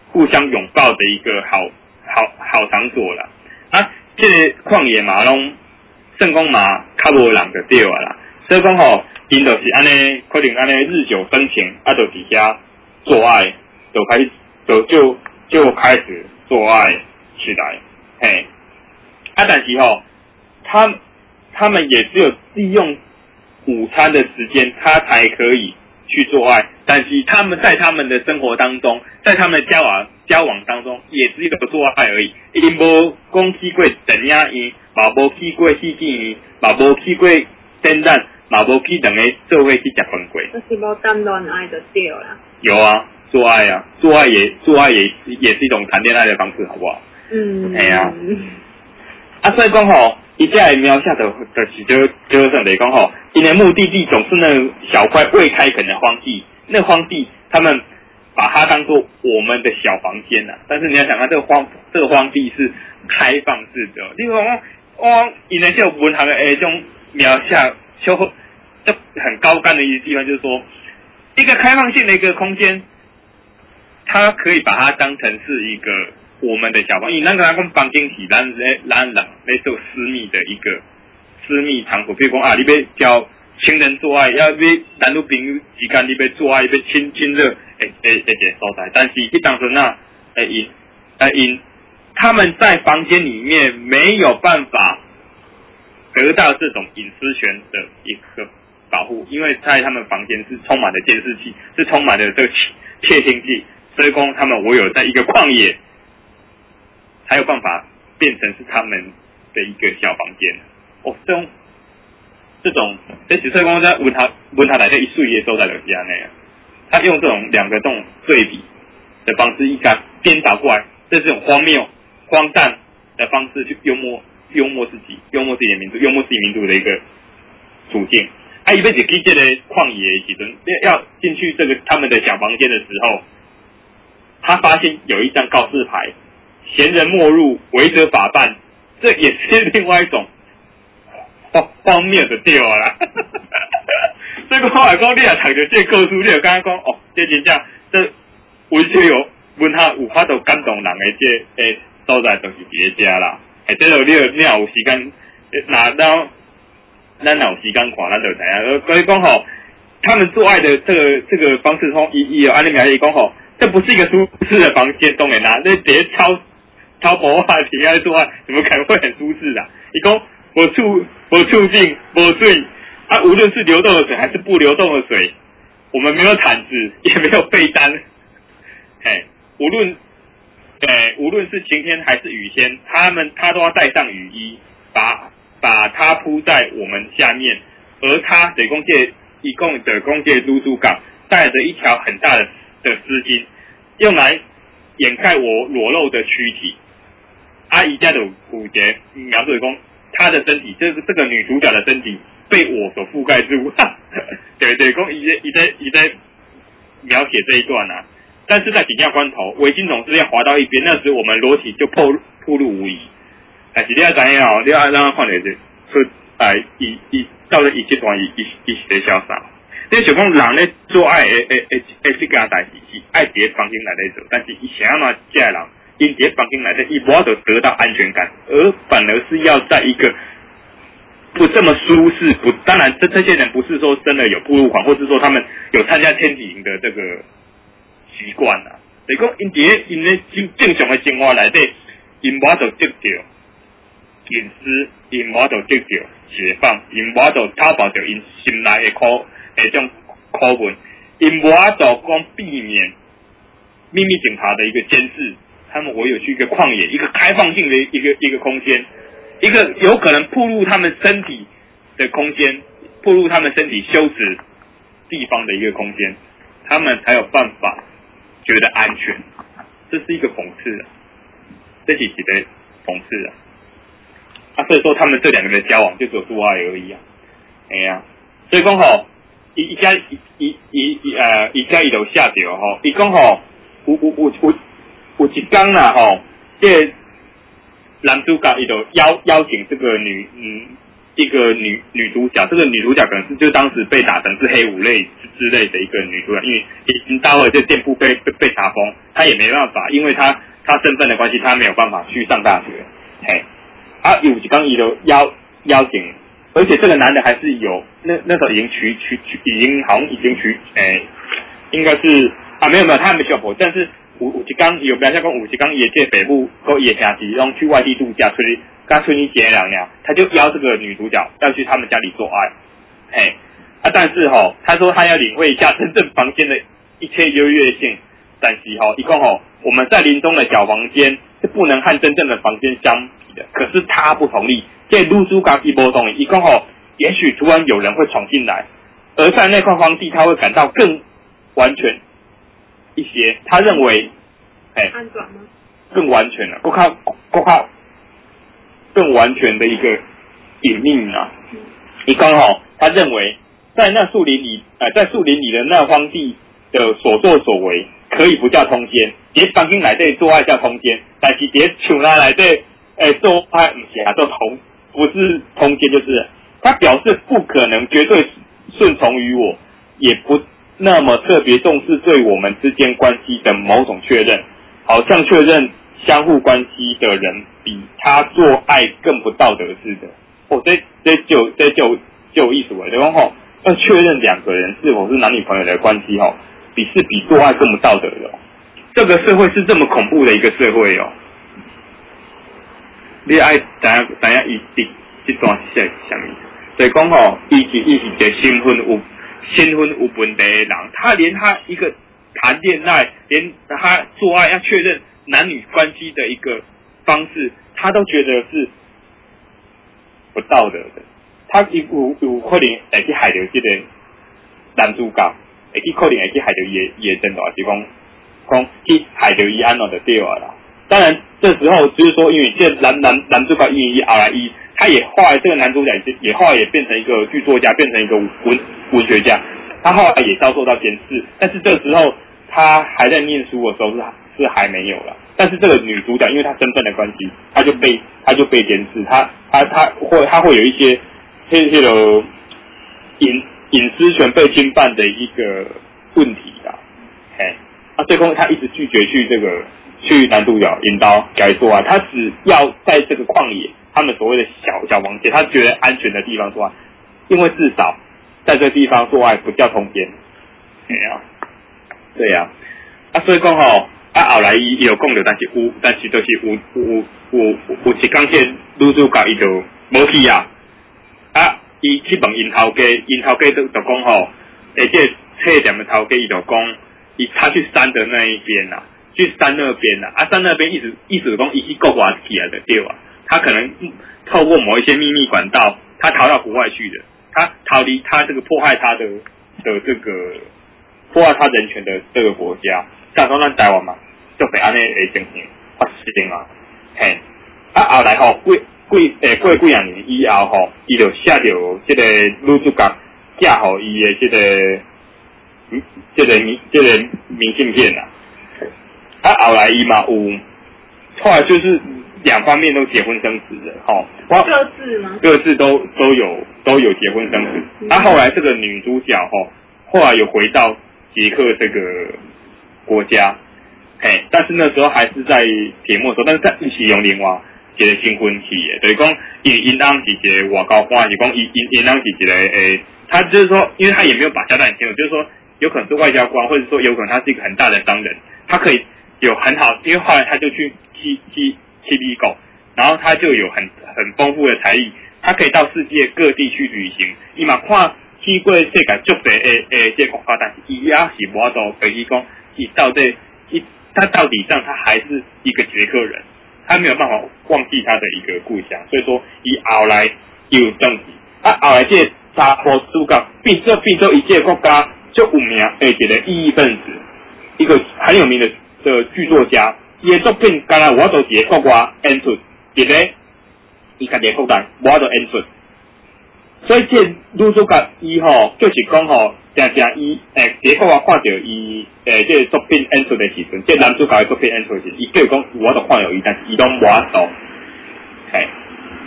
互相拥抱的一个好好好场所啦。啊，这个旷野嘛，拢算讲嘛，较无人就对啊啦。所以讲吼，因就是安尼，可能安尼日久生情，啊，就伫遐做爱，就开始就就就开始做爱起来，嘿。啊，但是吼，他他们也只有利用午餐的时间，他才可以去做爱。但是他们在他们的生活当中，在他们的交往交往当中，也只有做爱而已。因无讲去过电影院，嘛无去过戏剧院，嘛无去过展览，嘛无去两个做伙去食饭过。
就是无谈恋爱就对啦。
有啊，做爱啊，做爱也做爱也也是一种谈恋爱的方式，好不好？嗯。哎呀、啊。啊，所以讲吼，伊遮的描写就就是就就算来讲吼，因的目的地总是那小块未开垦的荒地，那荒地他们把它当做我们的小房间呐、啊。但是你要想看这个荒这个荒地是开放式的，例如讲我因的这文学的诶这种描写，就就很高干的一个地方，就是说一个开放性的一个空间，它可以把它当成是一个。我们的小房，因为咱个讲房间是咱咧咱人咧做私密的一个私密场所，比如讲啊，你要交情人做爱，要要男女朋友之间你要做爱，要亲亲热，诶诶诶个所在。但是一当时那诶因诶因他们在房间里面没有办法得到这种隐私权的一个保护，因为在他们房间是充满了监视器，是充满了这个窃听器，所以讲他们唯有在一个旷野。才有办法变成是他们的一个小房间哦，这种这种，这只是讲在问他问他来的一岁的时候在就是安尼啊，他用这种两个这种对比的方式，一个颠倒过来，这是种荒谬、荒诞的方式去幽默幽默自己、幽默自己的民族、幽默自己民族的一个处境。啊，一辈子去这个旷野的时阵，要进去这个他们的小房间的时候，他发现有一张告示牌。闲人莫入，违者法办，这也是另外一种荒荒谬的对啦。所以讲来讲，你也读着这个故事，你就感觉讲哦，这真正这文学有文下有法度感动人的这诶所在，就是伫咧遮啦。诶，这个你你若有时间，拿到咱若有时间看，咱就知影。所以讲吼，他们做爱的这个这个方式，从伊伊有安尼描伊讲吼，这不是一个舒适的房间，当然啦，那直接超。超薄话题在做爱，怎么可能会很舒适啊？你讲我促我促进我水啊，无论是流动的水还是不流动的水，我们没有毯子，也没有被单，哎，无论哎无论是晴天还是雨天，他们他都要带上雨衣，把把它铺在我们下面，而他水工界一共的工界露珠港带着一条很大的的丝巾，用来掩盖我裸露的躯体。阿姨家的虎节描述说，她的身体，就是这个女主角的身体被我所覆盖住。对对，公一在一在一在描写这一段啊。但是在紧要关头，围巾总是要滑到一边，那时我们裸体就暴暴露无遗。但是你要知影哦，你要让他看到是出哎，伊伊到了伊这段伊伊伊是在潇洒。你想讲人咧做爱诶诶诶诶这件代志是爱伫房间内底做，但是伊想要哪这人？因在房间来的，伊不要得得到安全感，而反而是要在一个不这么舒适，不当然这这些人不是说真的有暴露狂，或是说他们有参加天体营的这个习惯啊。所以讲因伫因咧正正常的生活内底，因无得得到隐私，因无得得到解放，因无得讨报着因心内的苦诶种拷问，因无得讲避免秘密警察的一个监视。他们唯有去一个旷野，一个开放性的一个一个空间，一个有可能暴露他们身体的空间，暴露他们身体羞耻地方的一个空间，他们才有办法觉得安全。这是一个讽刺啊，这是一个讽刺啊。啊，所以说他们这两个人的交往就只有做爱而已啊。哎呀、啊，所以讲吼，伊伊家伊伊伊呃，伊家伊就下着吼，伊讲吼，有有有有。有一天啦吼，这男主角伊就邀邀请这个女嗯一个女女主角，这个女主角可能是就当时被打成是黑五类之类的一个女主角，因为已经到了这店铺被被被查封，她也没办法，因为她她身份的关系，她没有办法去上大学。嘿，啊，有一刚一的邀邀请，而且这个男的还是有那那时候已经娶娶娶，已经好像已经娶，诶，应该是啊没有没有，他还没娶婆，但是有有一刚有表示讲有一刚也借北部跟也兄弟拢去外地度假，所以刚春节结两年，他就邀这个女主角要去他们家里做爱，嘿，啊但是吼，他说他要领会一下真正房间的一切优越性，但是吼，一共吼我们在林中的小房间是不能和真正的房间相比的，可是他不同意，这露珠刚一波同意，一共吼，也许突然有人会闯进来，而在那块荒地他会感到更完全一些，他认为，哎，
安转吗？
更完全了，够靠够靠。更完全的一个隐秘啊！一刚好，他认为在那树林里，呃，在树林里的那荒地的所作所为，可以不叫通奸，别房间来这做爱叫通奸，但是别厝内来这，诶做爱不是啊，做通不是通奸就是，他表示不可能绝对顺从于我，也不那么特别重视对我们之间关系的某种确认，好像确认相互关系的人比他做爱更不道德似的。哦，这这就这就就有意思了，对吧？吼，要确认两个人是否是男女朋友的关系，吼，比是比做爱更不道德的、哦。这个社会是这么恐怖的一个社会哦。你爱怎样怎样一这这段是什么？所以讲吼，伊是伊是一个身份有身份有问题的人，他连他一个谈恋爱，连他做爱要确认男女关系的一个方式，他都觉得是不道德的。他有有可能会去害到这个男主角，会去可能会去害到伊伊的真大，是讲讲去害到伊安怎就对啊啦。当然，这时候就是说，因为这男男男主角伊伊后来伊，他也后来这个男主角也也后来也变成一个剧作家，变成一个文文学家。他后来也遭受到监视，但是这时候他还在念书的时候是是还没有了。但是这个女主角因为她身份的关系，她就被她就被监视，她她她会她会有一些这这个隐隐私权被侵犯的一个问题啦。嘿，啊，最后他一直拒绝去这个去男主角引导该做啊，他只要在这个旷野，他们所谓的小小房间，他觉得安全的地方做爱，因为至少在这个地方做爱不叫通奸。对啊，对呀、啊，啊，所以讲吼。啊，后来伊有讲着，但是有，但是就是有有有有一讲这女主角伊就无去啊。啊，伊去问因头家，因头家就就讲吼，诶，这册店的头家伊就讲，伊他去山的那一边啦，去山那边啦，啊，山那边一直一直讲伊去国外起来的对啊，他可能透过某一些秘密管道，他逃到国外去的，他逃离他这个迫害他的的这个迫害他人权的这个国家。像说咱台湾嘛，就被安尼诶情形发生啊，嘿，啊后来吼过过诶过几啊年以后吼，伊就写着即个女主角嫁互伊诶即个即个明即个明信片啊，啊后来伊嘛有，后来就是两方面都结婚生子的吼，
各自吗？
各自都都有都有结婚生子，那、啊、后来这个女主角吼，后来有回到捷克这个国家，嘿，但是那时候还是在铁幕的时候，但是在一起用另外一个新婚期的，就是讲因因当是一个外交官，是讲因因因当是一个诶，他就是说，因为他也没有把家当很清楚，就是说有可能是外交官，或者说有可能他是一个很大的商人，他可以有很好，因为后来他就去去去去美国，然后他就有很很丰富的财力，他可以到世界各地去旅行，伊嘛看去过世界足多诶诶这个国家，但是伊也是无法度可以讲。到底一他到底上他还是一个捷克人，他没有办法忘记他的一个故乡，所以说以后来有证据，啊后来这查甫主角变做变做一个国家最有名诶一个异议分子，一个很有名的的剧作家，伊的作品敢若有法度一个国外演出，一个伊家己国内无法度演出，所以这女主角伊吼就是讲吼。常常伊诶，结果我看到伊诶，这个作品演出的时阵，这男主角的作品演出的时阵，伊叫讲我都看到伊，但是伊拢无法度，嘿，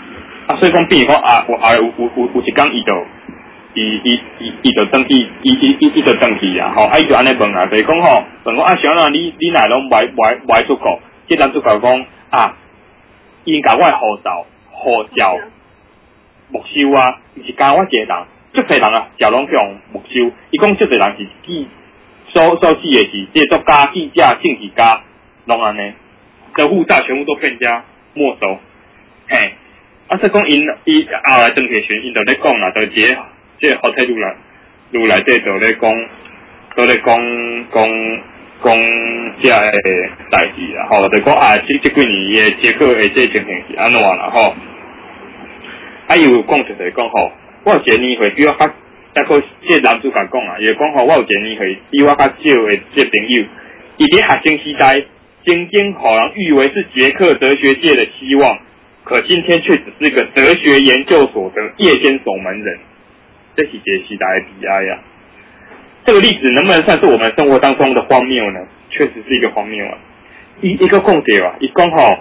啊，所以讲变讲啊，我啊有有有有一天伊就伊伊伊伊就登去，伊伊伊伊就登去啊，吼，啊伊就安尼问啊，就是讲吼，问讲啊，想哪你你哪拢歪歪歪出国？即男主角讲啊，因甲我护照、护照没收啊，毋是加我一个人，足侪人啊，照拢向没收。伊讲足侪人是记所所指的是制作家、记者、政治家，拢安尼，的护照全部都被人家没收，嘿。啊，所以讲因伊后来登去时，因就咧讲啦，就即个即个好态度啦，路内底就咧讲，都咧讲讲讲即个代志啦，吼，就讲啊，即即几年诶捷克诶即情形是安怎啦，吼。啊，伊有讲出来讲吼，我有一个年会比我较，再个即男主角讲啊，伊讲吼，我有一个年会比我较少诶即朋友，伊伫学生时代曾经互人誉为是捷克哲学界的希望。可今天却只是个哲学研究所的夜间守门人，这是一个时代的悲哀呀。这个例子能不能算是我们生活当中的荒谬呢？确实是一个荒谬啊。一一个共点啊，一共吼，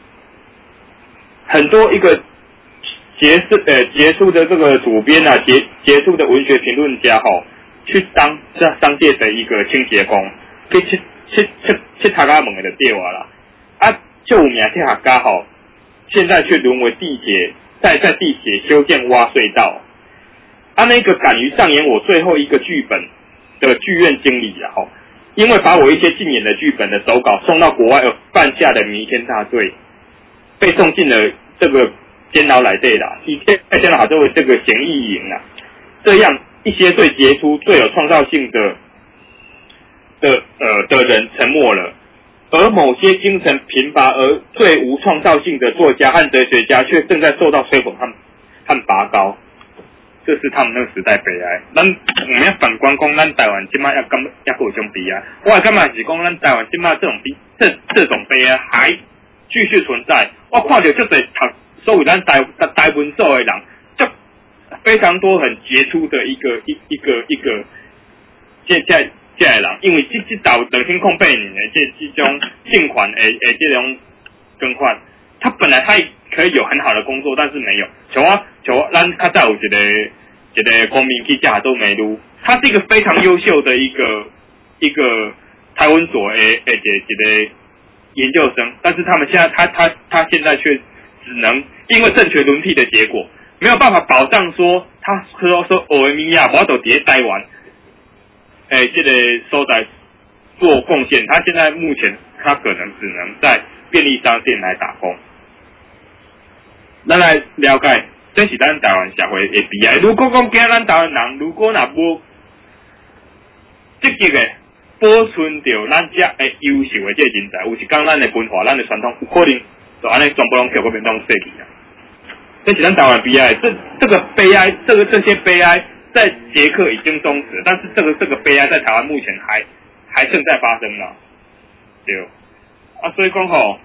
很多一个杰出呃杰出的这个主编啊，杰杰出的文学评论家吼，去当这商界的一个清洁工，去去去去去塔家门的对话啦。啊，就有名去客家吼。现在却沦为地铁，在在地铁修建挖隧道。啊，那个敢于上演我最后一个剧本的剧院经理啊，吼，因为把我一些竞演的剧本的手稿送到国外而犯下的弥天大罪，被送进了这个监牢来对啦，以监监牢作为这个嫌疑营啊。这样一些最杰出、最有创造性的的呃的人沉默了。而某些精神贫乏而最无创造性的作家和哲学家，却正在受到吹捧和和拔高，这是他们那个时代悲哀。咱我们要反观讲，咱台湾今麦要感要有这种悲哀。我也感觉是讲，咱台湾今麦这种悲这这种悲哀还继续存在。我看到就在读所有咱台台文所的人，就非常多很杰出的一个一一个一个现在。这个人，因为这这道两千零八年的这这种性款诶诶这种更换，他本来他可以有很好的工作，但是没有。像我像我咱较早有一个一个公民记者都没录，他是一个非常优秀的一个一个台湾所诶诶一个研究生，但是他们现在他他他现在却只能因为政权轮替的结果，没有办法保障说他说说欧米亚我都伫台湾。诶、欸，这个所在做贡献，他现在目前他可能只能在便利商店来打工。咱来了解，这是咱台湾社会的悲哀。如果讲今咱台湾人，如果若无积极的保存着咱遮的优秀的这个人才，有一天咱的文化、咱的传统，有可能就安尼全部拢叫个变拢逝去啊。这是咱台湾悲哀，这这个悲哀，这个这些悲哀。在捷克已经终止，但是这个这个悲哀在台湾目前还还正在发生了，对啊，所以讲吼，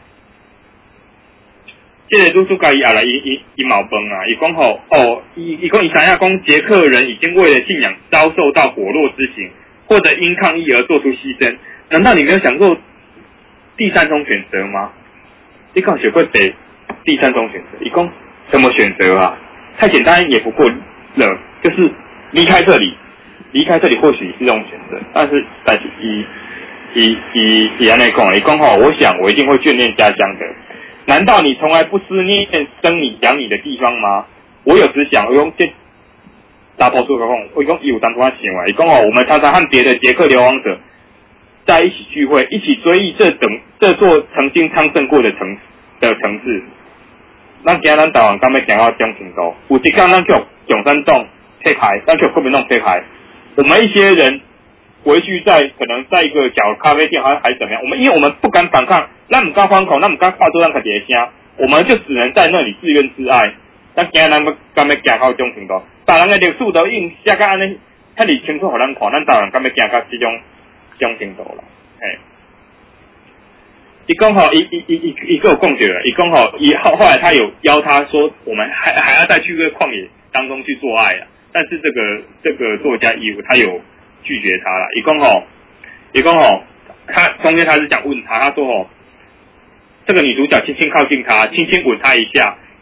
这个女主角伊也来伊伊伊毛崩啊，伊讲吼哦，伊伊讲伊想要讲捷克人已经为了信仰遭受到火落之刑，或者因抗议而做出牺牲，难道你没有想过第三种选择吗？你讲学过第第三种选择，伊讲什么选择啊？太简单也不过了，就是。离开这里，离开这里或许是这种选择，但是但是以以以以安内讲，伊讲吼，我想我一定会眷恋家乡的。难道你从来不思念生你养你的地方吗？我有时想，我用这打破出口讲，我讲有当初他想啊，伊讲哦，我们常常和别的捷克流亡者在一起聚会，一起追忆这等这座曾经昌盛过的城的城市。咱今咱台湾敢要行到这种程度，有一天咱叫中山洞。配牌，但却根本弄配牌。我们一些人围聚在可能在一个小咖啡店，还还是怎么样？我们因为我们不敢反抗，那唔敢反抗，那唔敢跨出咱自己的声，我们就只能在那里自怨自艾。咱今咱要敢要行到这种程度，别人的历史都已经写到安尼，遐尼清楚互咱看，咱台湾敢要行到这种这种程度啦。嘿，伊讲吼，伊伊伊伊伊个有讲着了，伊讲吼，伊后后来他有邀他说，我们还还要再去个旷野当中去做爱啊。但是这个这个作家义务他有拒绝他了，一共吼，一共吼，他中间他是想问他，他说吼，这个女主角轻轻靠近他，轻轻吻他一下，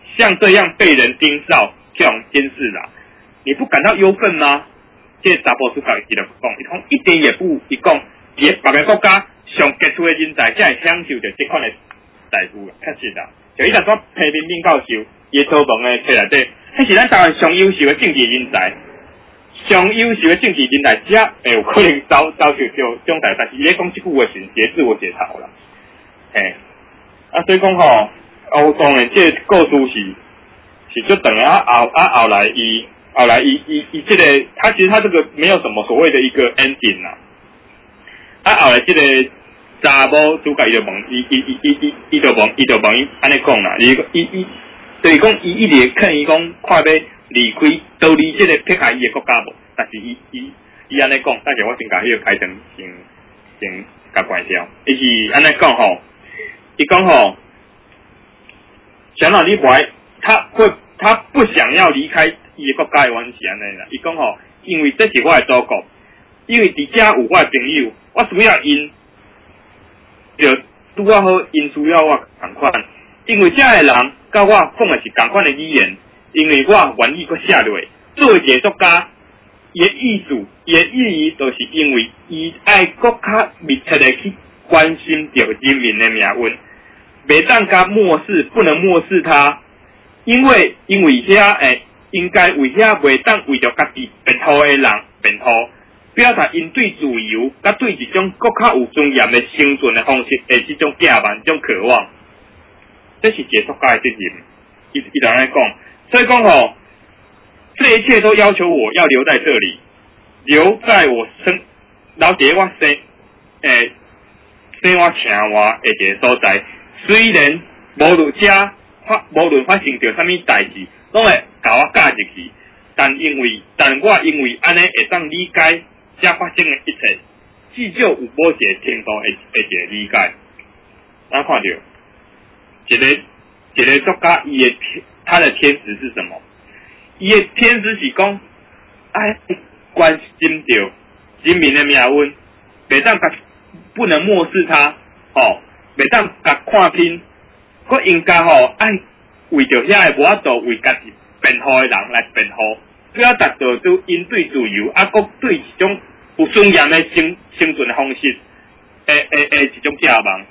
像这样被人盯梢、向监视啦，你不感到忧愤吗？这查甫主角伊就讲，伊讲一点也不，伊讲伊别个国家上杰出的人才，才会享受着这款的待遇啊，确实啦。就伊若说批评民教授，伊讨论的册内底，迄是咱台湾上优秀的政治人才，上优秀的政治人才，才会有可能遭遭受着这种代，但是伊咧讲即句话是自自我解嘲啦，嘿，啊，所以讲吼，哦，当然这故事是是就等于啊后啊后来伊。后来一一一这个，他其实他这个没有什么所谓的一个 ending 啦。啊，后来这个查某主角伊就问，伊伊伊伊伊伊就问，伊就问伊安尼讲啦，伊伊伊就是讲伊一直劝伊讲，快要离开，逃离这个撇开伊的国家无。但是伊伊伊安尼讲，但是我先甲迄个开灯先先甲关掉。伊是安尼讲吼，伊讲吼，想到你不爱，他会他不想要离开。伊个国家的原是安尼啦，伊讲吼，因为这是我的祖国，因为伫遮有我的朋友，我需要因，就拄啊好，因需要我同款，因为遮的人甲我讲的是同款的语言，因为我愿意佫写落，作为一个作家，伊的意思，伊的意义，就是因为伊爱佫较密切的去关心着人民的命运，袂当甲漠视，不能漠视他，因为因为遐诶。应该为遐袂当为着家己辩护的人辩护，表达因对自由、甲对一种更较有尊严的生存的方式的这种寄望、这种渴望，这是解作家的责任。伊伊就安尼讲，所以讲吼，这一切都要求我要留在这里，留在我生，留伫我生诶生我请我的一个所在。虽然无论遮发无论发生着啥物代志。拢会甲我教入去，但因为但我因为安尼会当理解遮发生的一切，至少有某一个程度会会一个理解。咱看到一个一个作家，伊的他的天职是什么？伊的天职是讲，爱关心着人民的命运，袂当甲不能漠视他，吼，袂当甲看拼，佫应该吼爱。为着遐个无法度为家己辩护的人来辩护，表达到就因对自由，啊，佮对一种有尊严的生生存的方式，诶诶诶，一种寄望。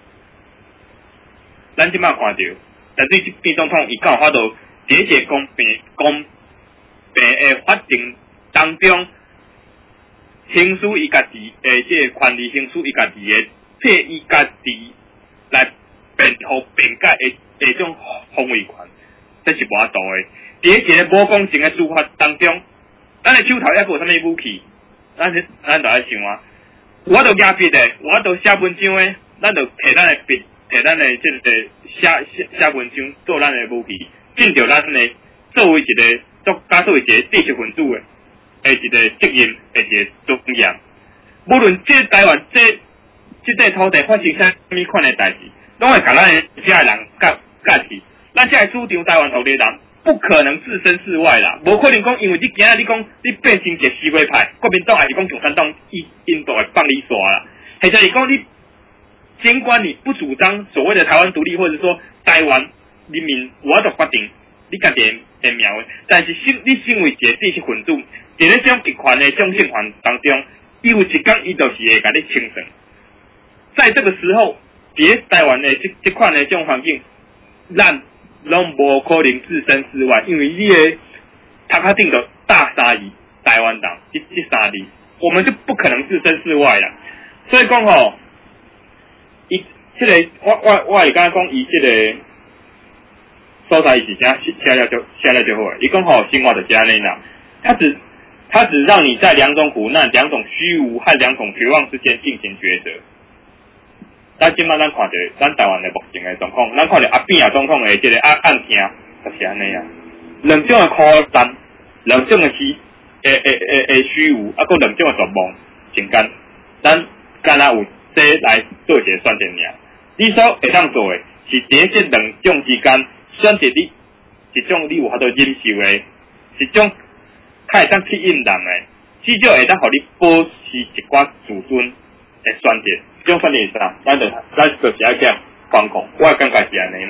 咱即摆看到，但对郑总统伊敢有法度伫一个公平公平的法庭当中，行使伊家己诶即个权利，行使伊家己的替伊家己来辩护辩解的。这种防卫权，这是无法度的。伫一个无公正的司法当中，咱的手头还有啥物武器？咱是咱就爱想啊，我都压笔的，我都写文章的，咱就摕咱的笔，摕咱的即个写写写文章做咱的武器，尽着咱的作为一个作家，作为一个知识分子的，诶一个责任，诶一个尊严。无论这台湾这这块土地发生啥物款的代志，拢会甲咱的遮的人甲。家己，咱现在主张台湾土地人不可能置身事外啦，无可能讲因为你今仔你讲你变成一个西瓜派，国民党还是讲共产党，印印度会放你耍啦，或者是讲你尽管你不主张所谓的台湾独立，或者说台湾人民我都决定你家己的命运，但是你身为一个知识分子，在这种极权的中性权当中，有一天伊就是会甲你清算。在这个时候，伫台湾的这这款的这种环境。咱拢无可能置身事外，因为你的他他定的大鲨鱼台湾党这这三字，我们就不可能置身事外啦。所以讲吼，伊这个我我我是刚刚讲伊这个所在是写写了就写了就好了。伊讲吼，生活就是安尼啦，他只他只让你在两种苦难、两种虚无和两种绝望之间进行抉择。咱即摆咱看到咱台湾的目前的状况，咱看到阿扁啊总统的这个案案件，就是安尼啊。两种的苦难，两种的虚，诶诶诶诶虚无，啊，佮两种的绝望，真干。咱干那有这来做一个选择尔。你所会当做的，是伫这两种之间选择你一种你有法度忍受的，一种较会当去应人的，至少会当互你保持一寡自尊的选择。这种选择是啥？咱就咱就是爱这样反抗，我感觉是安尼啦。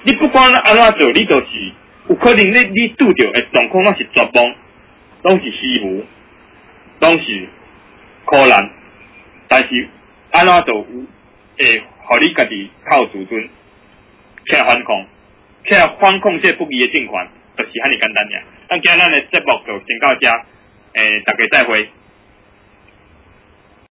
你不管安怎做，你就是有可能你你拄着的状况，拢是绝望，拢是虚无，拢是苦难，但是安怎做会互你家己较有自尊，起来反抗，起来反抗这不义的政权，就是遐尼简单尔。咱今日咱的节目就先到这，诶、欸，大家再会。